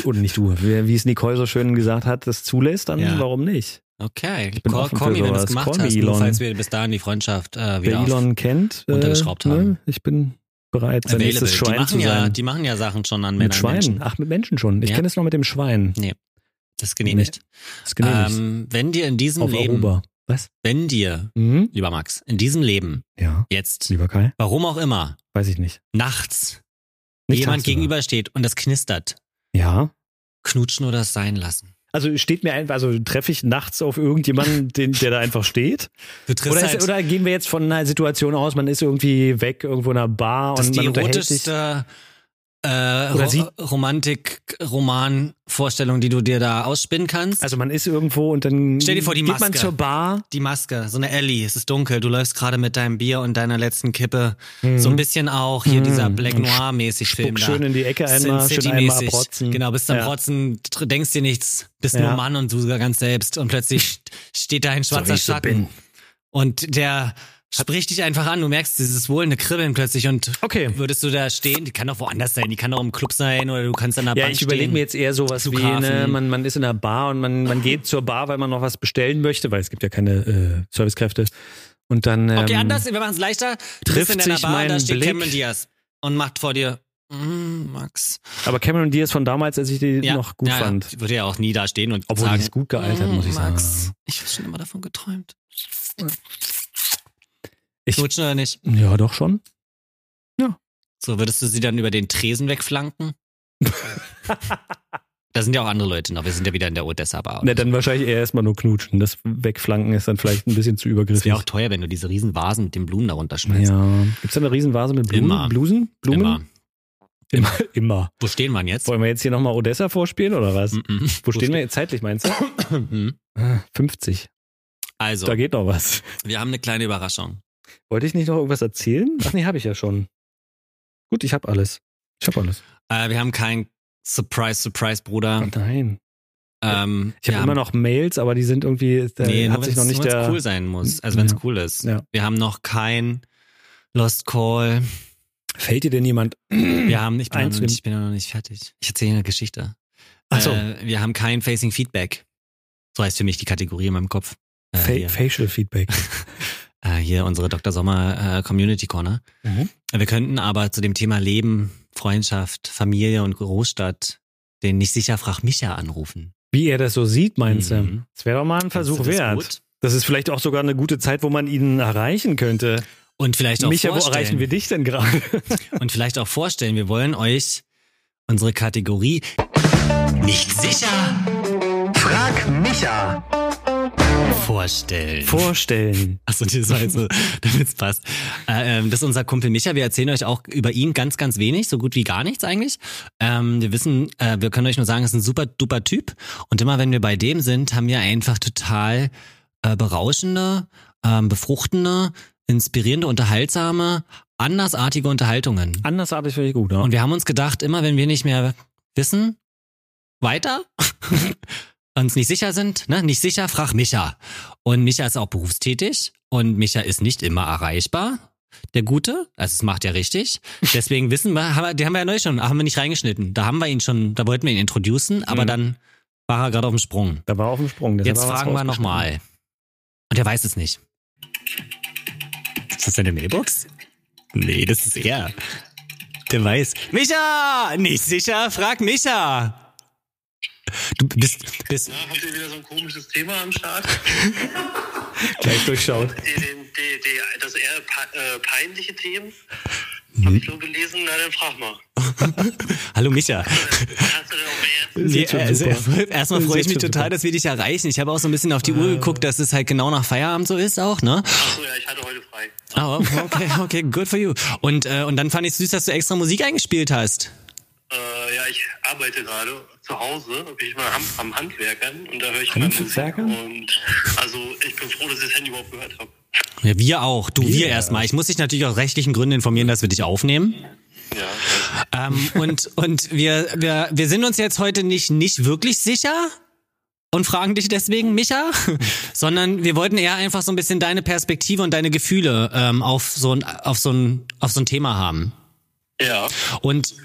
S1: Nicole so schön gesagt hat, das zulässt, dann warum nicht?
S2: Okay.
S1: Ich bin offen
S2: Call
S1: für
S2: me, wenn du es
S1: sowas.
S2: gemacht
S1: Call
S2: hast,
S1: me,
S2: nur
S1: Elon.
S2: falls wir bis dahin die Freundschaft wieder
S1: Wer Elon kennt,
S2: runtergeschraubt haben.
S1: Ich bin bereit, sein nächstes Schwein zu sein.
S2: Die machen ja Sachen schon an
S1: Mit
S2: Männern.
S1: Schweinen?
S2: Menschen.
S1: Ach, mit Menschen schon. Ich kenne es noch mit dem Schwein.
S2: Nee, das ist genehmigt.
S1: Das ist genehmigt.
S2: Wenn dir in diesem
S1: Auf
S2: Leben,
S1: Aruba. Was?
S2: wenn dir, lieber Max, in diesem Leben, jetzt,
S1: Lieber Kai?
S2: warum auch immer,
S1: Weiß ich nicht.
S2: nachts
S1: Nicht
S2: jemand
S1: tagsüber.
S2: gegenübersteht und das knistert,
S1: Ja.
S2: knutschen oder es sein lassen.
S1: Also steht mir einfach, treffe ich nachts auf irgendjemanden, der da einfach steht?
S2: Du triffst
S1: Oder gehen wir jetzt von einer Situation aus, man ist irgendwie weg, irgendwo in einer Bar
S2: das
S1: und
S2: ist die
S1: man unterhält sich.
S2: erotischste
S1: sie-
S2: Romantik-Roman-Vorstellung, die du dir da ausspinnen kannst.
S1: Also man ist irgendwo und dann
S2: Stell dir vor, die
S1: geht man
S2: Maske.
S1: zur Bar.
S2: Die Maske, so eine Ellie, es ist dunkel, du läufst gerade mit deinem Bier und deiner letzten Kippe. So ein bisschen auch hier dieser Black Noir-mäßig Film da.
S1: Schön in die Ecke
S2: Sin
S1: einmal, schön
S2: City-mäßig.
S1: einmal abrotzen.
S2: Genau, bist am Rotzen, denkst dir nichts, bist nur Mann und du ganz selbst und plötzlich steht da ein schwarzer Schatten. Und der spricht dich einfach an, du merkst dieses wohlende Kribbeln plötzlich und würdest du da stehen, die kann doch woanders sein, die kann auch im Club sein oder du kannst an der Bank
S1: Ich
S2: stehen.
S1: überlege mir jetzt eher sowas wie, man ist in einer Bar und man geht zur Bar, weil man noch was bestellen möchte, weil es gibt ja keine Servicekräfte. Und dann
S2: Okay, anders, wir machen es leichter. Du bist in deiner
S1: sich
S2: Bar,
S1: mein
S2: da steht
S1: Blick.
S2: Cameron Diaz und macht vor dir, Max.
S1: Aber Cameron Diaz von damals, als ich die noch gut fand.
S2: Ich würde ja auch nie da stehen und
S1: Obwohl
S2: sagen,
S1: die ist gut gealtert, muss ich sagen.
S2: Max, ich habe schon immer davon geträumt. Knutschen oder nicht?
S1: Ja, doch schon.
S2: So, würdest du sie dann über den Tresen wegflanken? Da sind ja auch andere Leute noch. Wir sind ja wieder in der Odessa-Bar.
S1: Ne, dann wahrscheinlich eher erstmal nur knutschen. Das Wegflanken ist dann vielleicht ein bisschen zu
S2: Das
S1: übergriffig.
S2: wäre auch teuer, wenn du diese riesen Vasen mit den Blumen darunter schmeißt.
S1: Ja. Gibt's da eine Riesenvase mit Blumen?
S2: Immer.
S1: Blumen? Immer.
S2: Wo stehen wir jetzt?
S1: Wollen wir jetzt hier nochmal Odessa vorspielen oder was? Wo stehen wir jetzt zeitlich, meinst du? 50.
S2: Also,
S1: Da geht noch was.
S2: wir haben eine kleine Überraschung.
S1: Wollte ich nicht noch irgendwas erzählen? Ach nee, habe ich ja schon. Gut, ich habe alles.
S2: Wir haben kein Surprise, Bruder.
S1: Nein. Ich
S2: wir
S1: habe
S2: haben-
S1: immer noch Mails, aber die sind irgendwie,
S2: Nee,
S1: hat
S2: nur
S1: sich noch nicht
S2: wenn's
S1: der...
S2: cool sein muss. Also wenn es cool ist.
S1: Ja.
S2: Wir haben noch kein Lost Call.
S1: Fällt dir denn jemand
S2: Ich bin ja noch nicht fertig. Ich erzähle eine Geschichte.
S1: Ach so.
S2: Wir haben kein Facing Feedback. So heißt für mich die Kategorie in meinem Kopf.
S1: Facial Feedback.
S2: Hier unsere Dr. Sommer Community Corner.
S1: Mhm.
S2: Wir könnten aber zu dem Thema Leben, Freundschaft, Familie und Großstadt den nicht sicher frag Micha anrufen.
S1: Wie er das so sieht, meinst du?
S2: Mhm.
S1: Das wäre doch mal ein Versuch wert.
S2: Gut?
S1: Das ist vielleicht auch sogar eine gute Zeit, wo man ihn erreichen könnte.
S2: Und vielleicht auch
S1: Micha, wo
S2: vorstellen.
S1: erreichen wir dich denn gerade?
S2: Und vielleicht auch vorstellen, wir wollen euch unsere Kategorie nicht sicher
S6: Frag Micha.
S2: vorstellen. Achso, das war jetzt so, damit es passt. Das ist unser Kumpel Micha. Wir erzählen euch auch über ihn ganz, ganz wenig, so gut wie gar nichts eigentlich. Wir wissen, wir können euch nur sagen, er ist ein super duper Typ. Und immer wenn wir bei dem sind, haben wir einfach total berauschende, befruchtende, inspirierende, unterhaltsame, andersartige Unterhaltungen.
S1: Andersartig finde ich gut, ja.
S2: Und wir haben uns gedacht, immer wenn wir nicht mehr wissen, weiter, uns nicht sicher sind, ne? Nicht sicher, frag Micha. Und Micha ist auch berufstätig und Micha ist nicht immer erreichbar. Der Gute, also es macht ja richtig. Deswegen wissen wir, die haben wir ja neu schon, haben wir nicht reingeschnitten. Da haben wir ihn schon, da wollten wir ihn introducen, aber dann war er gerade auf dem Sprung.
S1: Da war er auf dem Sprung.
S2: Jetzt fragen wir nochmal. Und er weiß es nicht. Ist das deine Mailbox? Nee, das ist er. Der weiß. Micha! Nicht sicher? Frag Micha! Du bist.
S10: Na, habt ihr wieder so ein komisches Thema am Start?
S1: Gleich durchschaut.
S10: Das eher peinliche Themen? Hab ich so gelesen? Na, dann frag mal.
S2: Hallo Micha.
S10: Hast du denn auch mehr?
S2: Erstmal freue ich mich total, dass wir dich erreichen. Ich habe auch so ein bisschen auf die Uhr geguckt, dass es halt genau nach Feierabend so ist auch, ne?
S10: Achso, ja, ich hatte heute frei.
S2: Oh, okay, good for you. Und dann fand ich süß, dass du extra Musik eingespielt hast.
S10: Ja, ich arbeite gerade zu Hause, bin ich mal am Handwerkern und da höre ich mal Musik. Und also ich bin froh, dass ich das Handy überhaupt gehört habe.
S2: Ja, wir auch. Wir erstmal. Ich muss dich natürlich aus rechtlichen Gründen informieren, dass wir dich aufnehmen.
S10: Ja.
S2: Und wir sind uns jetzt heute nicht wirklich sicher und fragen dich deswegen, Micha, sondern wir wollten eher einfach so ein bisschen deine Perspektive und deine Gefühle auf so ein Thema haben.
S10: Ja.
S2: Und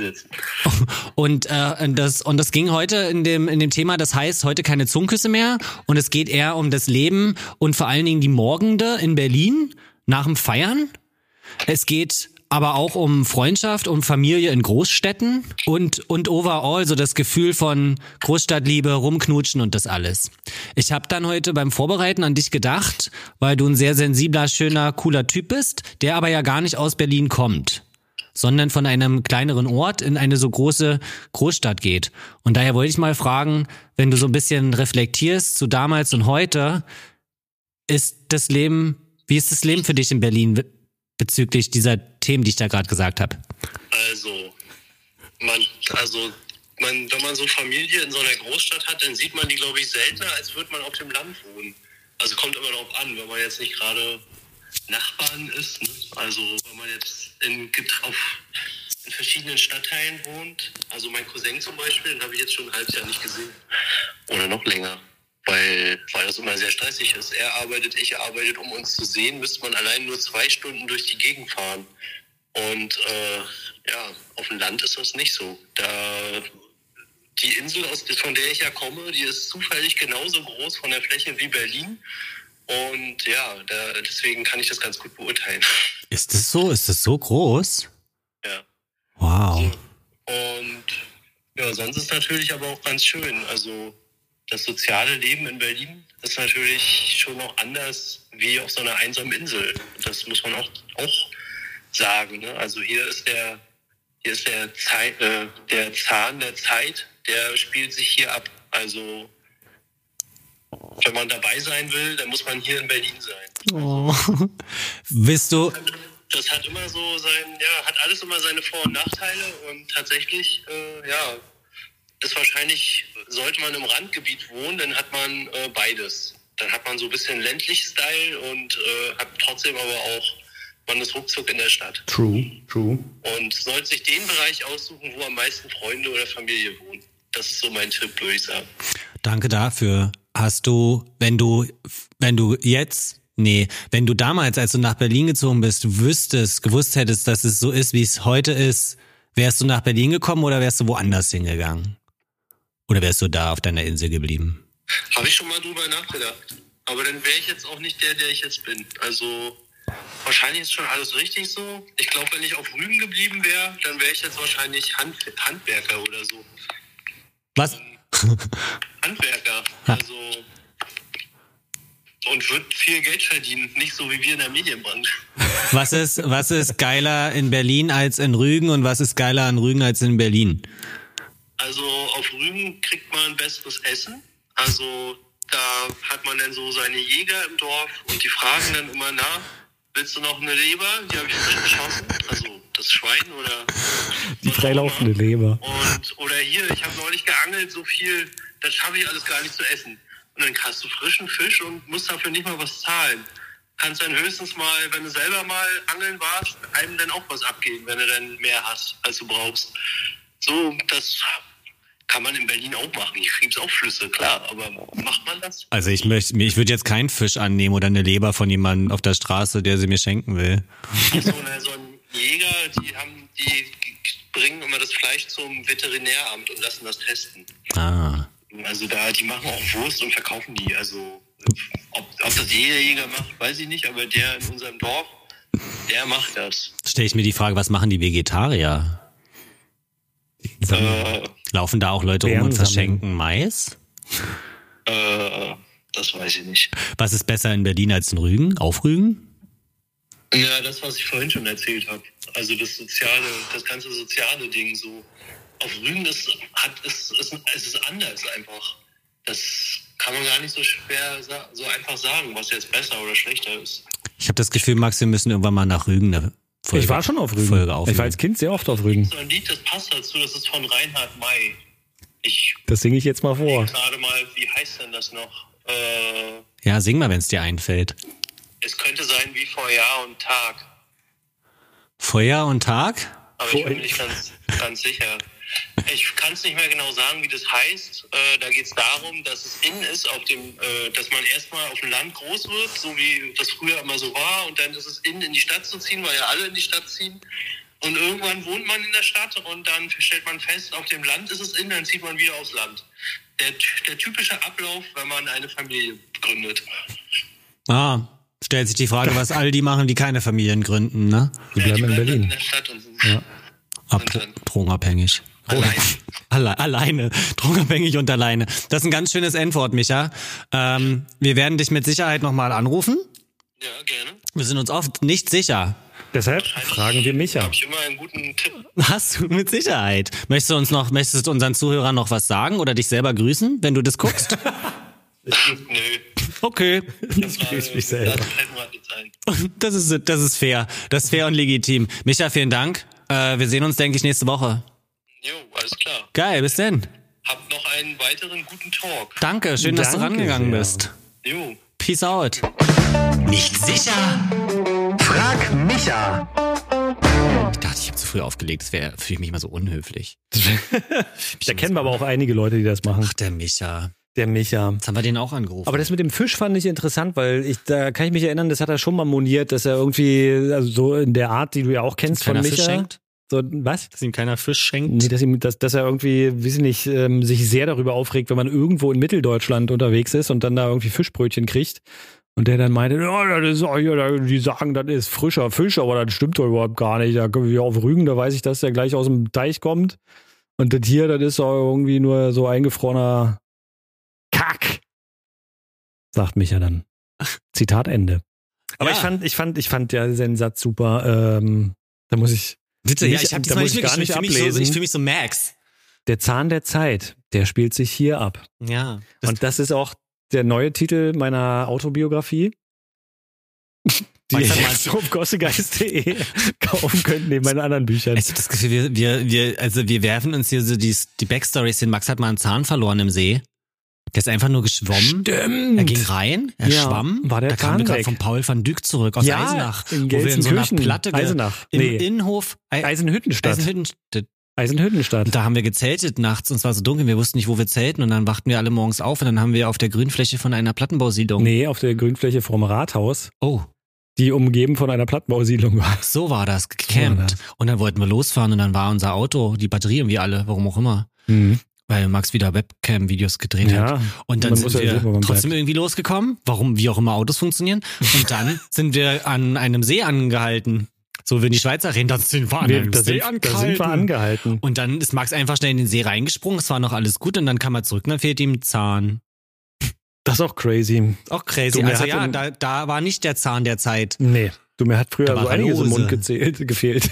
S2: das ging heute in dem Thema, das heißt heute keine Zungenküsse mehr und es geht eher um das Leben und vor allen Dingen die Morgende in Berlin nach dem Feiern. Es geht aber auch um Freundschaft, um Familie in Großstädten und overall so das Gefühl von Großstadtliebe, rumknutschen und das alles. Ich habe dann heute beim Vorbereiten an dich gedacht, weil du ein sehr sensibler, schöner, cooler Typ bist, der aber ja gar nicht aus Berlin kommt, sondern von einem kleineren Ort in eine so große Großstadt geht. Und daher wollte ich mal fragen, wenn du so ein bisschen reflektierst zu damals und heute, wie ist das Leben für dich in Berlin bezüglich dieser Themen, die ich da gerade gesagt habe?
S10: Wenn man so Familie in so einer Großstadt hat, dann sieht man die, glaube ich, seltener, als würde man auf dem Land wohnen. Also kommt immer darauf an, wenn man jetzt nicht gerade Nachbarn ist, ne? Also wenn man jetzt in verschiedenen Stadtteilen wohnt, also mein Cousin zum Beispiel, den habe ich jetzt schon ein halbes Jahr nicht gesehen oder noch länger, weil das immer sehr stressig ist. Er arbeitet, ich arbeite, um uns zu sehen, müsste man allein nur 2 Stunden durch die Gegend fahren und auf dem Land ist das nicht so. Die Insel, von der ich ja komme, die ist zufällig genauso groß von der Fläche wie Berlin. Und ja, deswegen kann ich das ganz gut beurteilen.
S2: Ist das so? Ist das so groß?
S10: Ja.
S2: Wow.
S10: Und ja, sonst ist es natürlich aber auch ganz schön. Also das soziale Leben in Berlin ist natürlich schon noch anders wie auf so einer einsamen Insel. Das muss man auch sagen. Ne? Also hier ist der Zahn der Zeit, der spielt sich hier ab. Also wenn man dabei sein will, dann muss man hier in Berlin sein.
S2: Oh. Bist du?
S10: Das hat immer so hat alles immer seine Vor- und Nachteile und tatsächlich, ist wahrscheinlich, sollte man im Randgebiet wohnen, dann hat man beides. Dann hat man so ein bisschen ländlich Style und hat trotzdem aber auch, man ist ruckzuck in der Stadt.
S1: True.
S10: Und sollte sich den Bereich aussuchen, wo am meisten Freunde oder Familie wohnen. Das ist so mein Tipp, würde ich sagen.
S2: Danke dafür. Hast du, wenn du jetzt Nee. Wenn du damals, als du nach Berlin gezogen bist, gewusst hättest, dass es so ist, wie es heute ist, wärst du nach Berlin gekommen oder wärst du woanders hingegangen? Oder wärst du da auf deiner Insel geblieben?
S10: Habe ich schon mal drüber nachgedacht. Aber dann wäre ich jetzt auch nicht der ich jetzt bin. Also wahrscheinlich ist schon alles richtig so. Ich glaube, wenn ich auf Rügen geblieben wäre, dann wäre ich jetzt wahrscheinlich Handwerker oder so.
S2: Was?
S10: Handwerker. Also und würde viel Geld verdienen. Nicht so wie wir in der Medienbranche.
S2: Was ist geiler in Berlin als in Rügen und was ist geiler an Rügen als in Berlin?
S10: Also auf Rügen kriegt man besseres Essen. Also da hat man dann so seine Jäger im Dorf und die fragen dann immer nach, willst du noch eine Leber? Die habe ich frisch geschossen. Also das Schwein oder...
S1: Die freilaufende Leber.
S10: Oder hier, ich habe neulich geangelt, so viel, das schaffe ich alles gar nicht zu essen. Und dann hast du frischen Fisch und musst dafür nicht mal was zahlen. Kannst dann höchstens mal, wenn du selber mal angeln warst, einem dann auch was abgeben, wenn du dann mehr hast, als du brauchst. So, das kann man in Berlin auch machen. Ich krieg's auch Flüsse, klar, aber macht man das?
S2: Also ich würde jetzt keinen Fisch annehmen oder eine Leber von jemandem auf der Straße, der sie mir schenken will.
S10: So ein Jäger, die bringen immer das Fleisch zum Veterinäramt und lassen das testen.
S2: Ah.
S10: Also die machen auch Wurst und verkaufen die. Also ob das jeder Jäger macht, weiß ich nicht, aber der in unserem Dorf, der macht das.
S2: Stelle ich mir die Frage, was machen die Vegetarier? Laufen da auch Leute rum und verschenken Mais?
S10: Das weiß ich nicht.
S2: Was ist besser in Berlin als in Rügen? Auf Rügen?
S10: Ja, das, was ich vorhin schon erzählt habe. Also das ganze soziale Ding so. Auf Rügen es ist anders einfach. Das kann man gar nicht so schwer so einfach sagen, was jetzt besser oder schlechter ist.
S2: Ich habe das Gefühl, Max, wir müssen irgendwann mal nach Rügen eine Folge.
S1: Ich war schon auf Rügen. Ich war als Kind sehr oft auf Rügen.
S10: So ein Lied, das passt dazu, das ist von Reinhard May.
S1: Das singe ich jetzt mal vor.
S10: Gerade mal, wie heißt denn das noch?
S2: Ja, sing mal, wenn es dir einfällt.
S10: Es könnte sein wie vor Jahr und Tag.
S2: Vor Jahr und Tag?
S10: Aber ich bin nicht ganz sicher. Ich kann es nicht mehr genau sagen, wie das heißt. Da geht es darum, dass es in ist, dass man erstmal auf dem Land groß wird, so wie das früher immer so war, und dann ist es in die Stadt zu ziehen, weil ja alle in die Stadt ziehen. Und irgendwann wohnt man in der Stadt und dann stellt man fest, auf dem Land ist es in, dann zieht man wieder aufs Land. Der typische Ablauf, wenn man eine Familie gründet.
S2: Stellt sich die Frage, was all die machen, die keine Familien gründen, ne?
S1: Die bleiben in Berlin.
S10: In der Stadt und
S2: drogenabhängig. Alleine. Drogenabhängig und alleine. Das ist ein ganz schönes Endwort, Micha. Wir werden dich mit Sicherheit nochmal anrufen.
S10: Ja, gerne.
S2: Wir sind uns oft nicht sicher.
S1: Deshalb fragen wir Micha.
S10: Habe ich immer einen guten Tipp.
S2: Hast du mit Sicherheit. Möchtest du unseren Zuhörern noch was sagen oder dich selber grüßen, wenn du das guckst?
S10: Nö.
S2: Okay.
S1: Ich grüße mich selber.
S2: Das ist fair. Das ist fair und legitim. Micha, vielen Dank. Wir sehen uns, denke ich, nächste Woche.
S10: Jo, alles klar.
S2: Geil, bis denn.
S10: Habt noch einen weiteren guten Talk.
S2: Danke, schön, dass du rangegangen bist.
S10: Jo.
S2: Peace out.
S11: Nicht sicher? Frag Micha.
S2: Ich dachte, ich habe zu früh aufgelegt. Das fühle ich mich mal so unhöflich.
S1: Da kennen wir aber auch einige Leute, die das machen.
S2: Ach, der Micha.
S1: Jetzt haben
S2: wir den auch angerufen.
S1: Aber das mit dem Fisch fand ich interessant, weil da kann ich mich erinnern, das hat er schon mal moniert, dass er irgendwie, also so in der Art, die du ja auch kennst von Micha.
S2: Fisch schenkt?
S1: So, was?
S2: Dass ihm keiner Fisch schenkt?
S1: Nee, dass er irgendwie, weiß ich nicht, sich sehr darüber aufregt, wenn man irgendwo in Mitteldeutschland unterwegs ist und dann da irgendwie Fischbrötchen kriegt. Und der dann meinte, ja, das ist auch hier, die sagen, das ist frischer Fisch, aber das stimmt doch überhaupt gar nicht. Da können wir auf Rügen, da weiß ich, dass der gleich aus dem Teich kommt. Und das hier, das ist auch irgendwie nur so eingefrorener Kack, sagt Micha dann. Zitat Ende. Aber
S2: ja.
S1: ich fand ja den Satz super. Da muss ich.
S2: Bitte,
S1: nicht,
S2: ich habe
S1: da muss ich gar nicht ablesen.
S2: Ich fühle mich so Max.
S1: Der Zahn der Zeit, der spielt sich hier ab.
S2: Ja.
S1: Und das ist auch der neue Titel meiner Autobiografie, die ihr jetzt auf gossegeist.de kaufen könnt, neben meinen anderen Büchern.
S2: Ich habe das Gefühl, wir werfen uns hier so die Backstories. Den Max hat mal einen Zahn verloren im See. Der ist einfach nur geschwommen.
S1: Stimmt.
S2: Er ging rein, er schwamm.
S1: War der
S2: da kamen wir gerade von Paul van Dyck zurück aus Eisenach. Wo wir in so einer Platte
S1: Eisenach.
S2: im Innenhof.
S1: Eisenhüttenstadt. Eisenhüttenstadt.
S2: Da haben wir gezeltet nachts und es war so dunkel, wir wussten nicht, wo wir zelten und dann wachten wir alle morgens auf und dann haben wir auf der Grünfläche von einer Plattenbausiedlung.
S1: Nee, auf der Grünfläche vom Rathaus.
S2: Oh.
S1: Die umgeben von einer Plattenbausiedlung war.
S2: So war das, gecampt. Und dann wollten wir losfahren und dann war unser Auto, die Batterie irgendwie alle, warum auch immer.
S1: Mhm.
S2: Weil Max wieder Webcam-Videos gedreht hat. Und dann sind wir trotzdem irgendwie losgekommen, warum, wie auch immer Autos funktionieren. Und dann sind wir an einem See angehalten. So, wenn die Schweizer reden, dann sind wir an einem See
S1: angehalten.
S2: Und dann ist Max einfach schnell in den See reingesprungen, es war noch alles gut und dann kam er zurück und dann fehlt ihm ein Zahn.
S1: Das ist auch crazy.
S2: Auch crazy.
S1: Du,
S2: also ja, da war nicht der Zahn der Zeit.
S1: Nee. Du, mir hat früher so einiges im Mund gefehlt.
S2: Gut,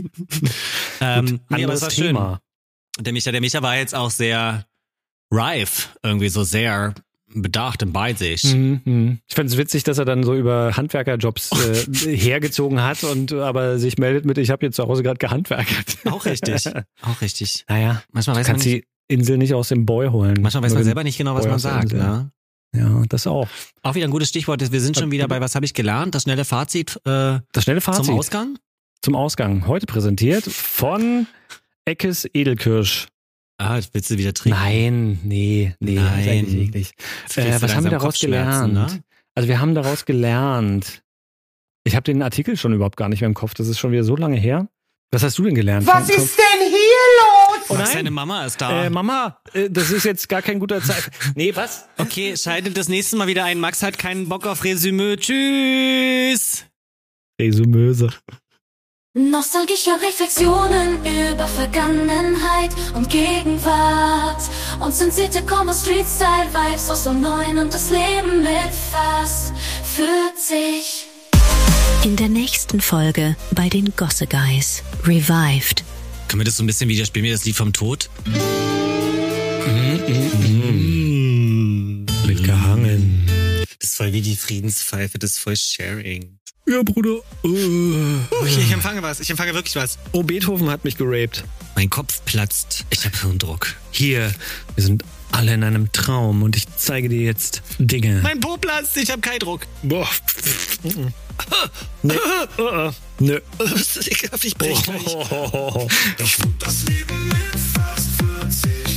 S2: aber es war Thema. Schön. Der Micha war jetzt auch sehr reif, irgendwie so sehr bedacht und bei sich.
S1: Ich fand es witzig, dass er dann so über Handwerkerjobs hergezogen hat und aber sich meldet mit, ich habe jetzt zu Hause gerade gehandwerkert.
S2: Auch richtig. Auch richtig.
S1: Naja,
S2: manchmal weiß man nicht,
S1: die Insel nicht aus dem Boy holen.
S2: Manchmal weiß man selber nicht genau, was man sagt. Ne?
S1: Ja, das auch.
S2: Auch wieder ein gutes Stichwort. Wir sind schon wieder bei, was habe ich gelernt? Das schnelle Fazit.
S1: Das schnelle Fazit.
S2: Zum Ausgang?
S1: Zum Ausgang. Heute präsentiert von Eckes Edelkirsch.
S2: Ah, willst du wieder trinken?
S1: Nein, nee. Das ist eigentlich eklig. Was haben wir daraus gelernt? Ne? Also wir haben daraus gelernt. Ich habe den Artikel schon überhaupt gar nicht mehr im Kopf. Das ist schon wieder so lange her. Was hast du denn gelernt?
S7: Was ist denn hier los?
S2: Oh nein. Seine Mama ist da.
S1: Mama, das ist jetzt gar kein guter Zeit. Nee, was?
S2: Okay, schaltet das nächste Mal wieder ein. Max hat keinen Bock auf Resümee. Tschüss.
S1: Resümöse.
S4: Nostalgische Reflexionen über Vergangenheit und Gegenwart. Und zensierte Street-Style-Vibes aus dem Neuen und das Leben mit fast 40.
S3: In der nächsten Folge bei den Gosse Guys. Revived.
S2: Können wir das so ein bisschen wieder spielen wie das Lied vom Tod?
S1: Mitgehangen.
S2: Das ist voll wie die Friedenspfeife, das ist voll Sharing.
S1: Ja, Bruder.
S2: Okay, ich empfange wirklich was.
S1: Oh, Beethoven hat mich geraped.
S2: Mein Kopf platzt. Ich habe Hirndruck.
S1: Hier, wir sind alle in einem Traum und ich zeige dir jetzt Dinge.
S2: Mein Po platzt, ich habe keinen Druck.
S1: Boah. Nee. Nö.
S2: Das ist ekelhaft, ich brech gleich.
S9: Das Leben mit fast 40.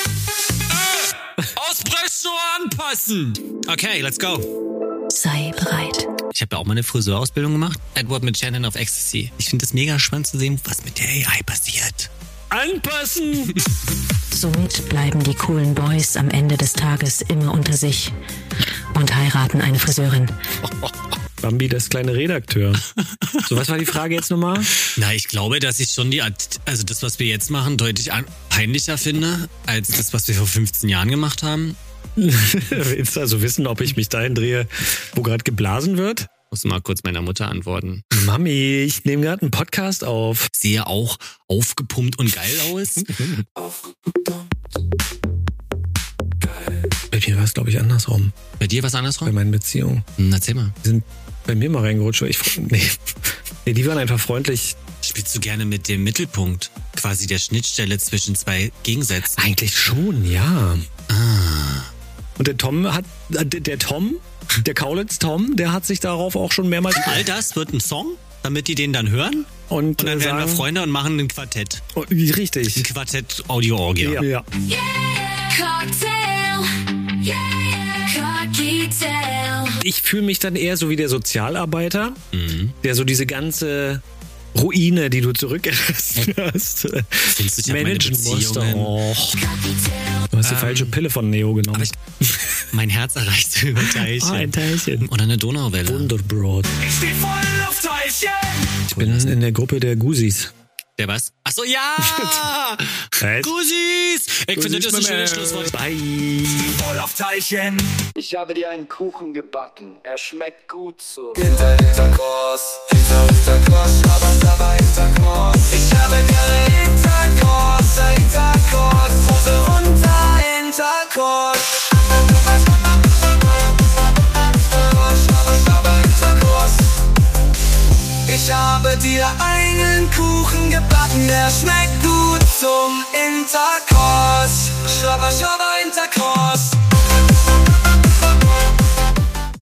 S2: Ausbrechen oder anpassen. Okay, let's go.
S3: Sei bereit.
S2: Ich habe ja auch mal eine Friseurausbildung gemacht. Edward mit Shannon auf Ecstasy. Ich finde es mega spannend zu sehen, was mit der AI passiert.
S1: Anpassen!
S3: Somit bleiben die coolen Boys am Ende des Tages immer unter sich und heiraten eine Friseurin.
S1: Bambi, das kleine Redakteur. So, was war die Frage jetzt nochmal?
S2: Na, ich glaube, dass ich schon also das, was wir jetzt machen, deutlich peinlicher finde, als das, was wir vor 15 Jahren gemacht haben.
S1: Willst du also wissen, ob ich mich dahin drehe, wo gerade geblasen wird?
S2: Muss mal kurz meiner Mutter antworten.
S1: Mami, ich nehme gerade einen Podcast auf.
S2: Sehe auch aufgepumpt und geil aus.
S1: Bei mir war es, glaube ich, andersrum.
S2: Bei dir war es andersrum?
S1: Bei meinen Beziehungen.
S2: Erzähl mal.
S1: Die sind bei mir mal reingerutscht. Nee, die waren einfach freundlich.
S2: Spielst du gerne mit dem Mittelpunkt? Quasi der Schnittstelle zwischen zwei Gegensätzen?
S1: Eigentlich schon, ja. Und der Kaulitz-Tom, der hat sich darauf auch schon mehrmals...
S2: All das wird ein Song, damit die den dann hören? Und dann werden wir Freunde und machen ein Quartett.
S1: Richtig.
S2: Ein Quartett Audio-Orgie.
S1: Ja.
S4: Yeah, Cocktail. Yeah, Cocktail.
S1: Ich fühle mich dann eher so wie der Sozialarbeiter, der so diese ganze Ruine, die du zurückgelassen hast, managen musste. Du hast die falsche Pille von Neo genommen.
S2: Mein Herz erreicht über Teilchen.
S1: Ein Teilchen.
S2: Oder eine Donauwelle.
S1: Wunderbrot.
S9: Ich steh voll auf Teilchen.
S1: Ich bin in der Gruppe der Gusis.
S2: Der was? Achso, ja! Gusis! Ich finde, das ist ein schönes Schlusswort.
S1: Bye.
S9: Voll auf Teilchen.
S8: Ich habe dir einen Kuchen gebacken, er schmeckt gut so.
S9: Hinterkurs, aber Hinterkurs. Ich habe dir Hinterkurs, Hose runter, Hinterkurs. Ich habe dir einen Kuchen gebacken, der schmeckt gut zum Interkurs. Schabba, Schabba, Interkurs.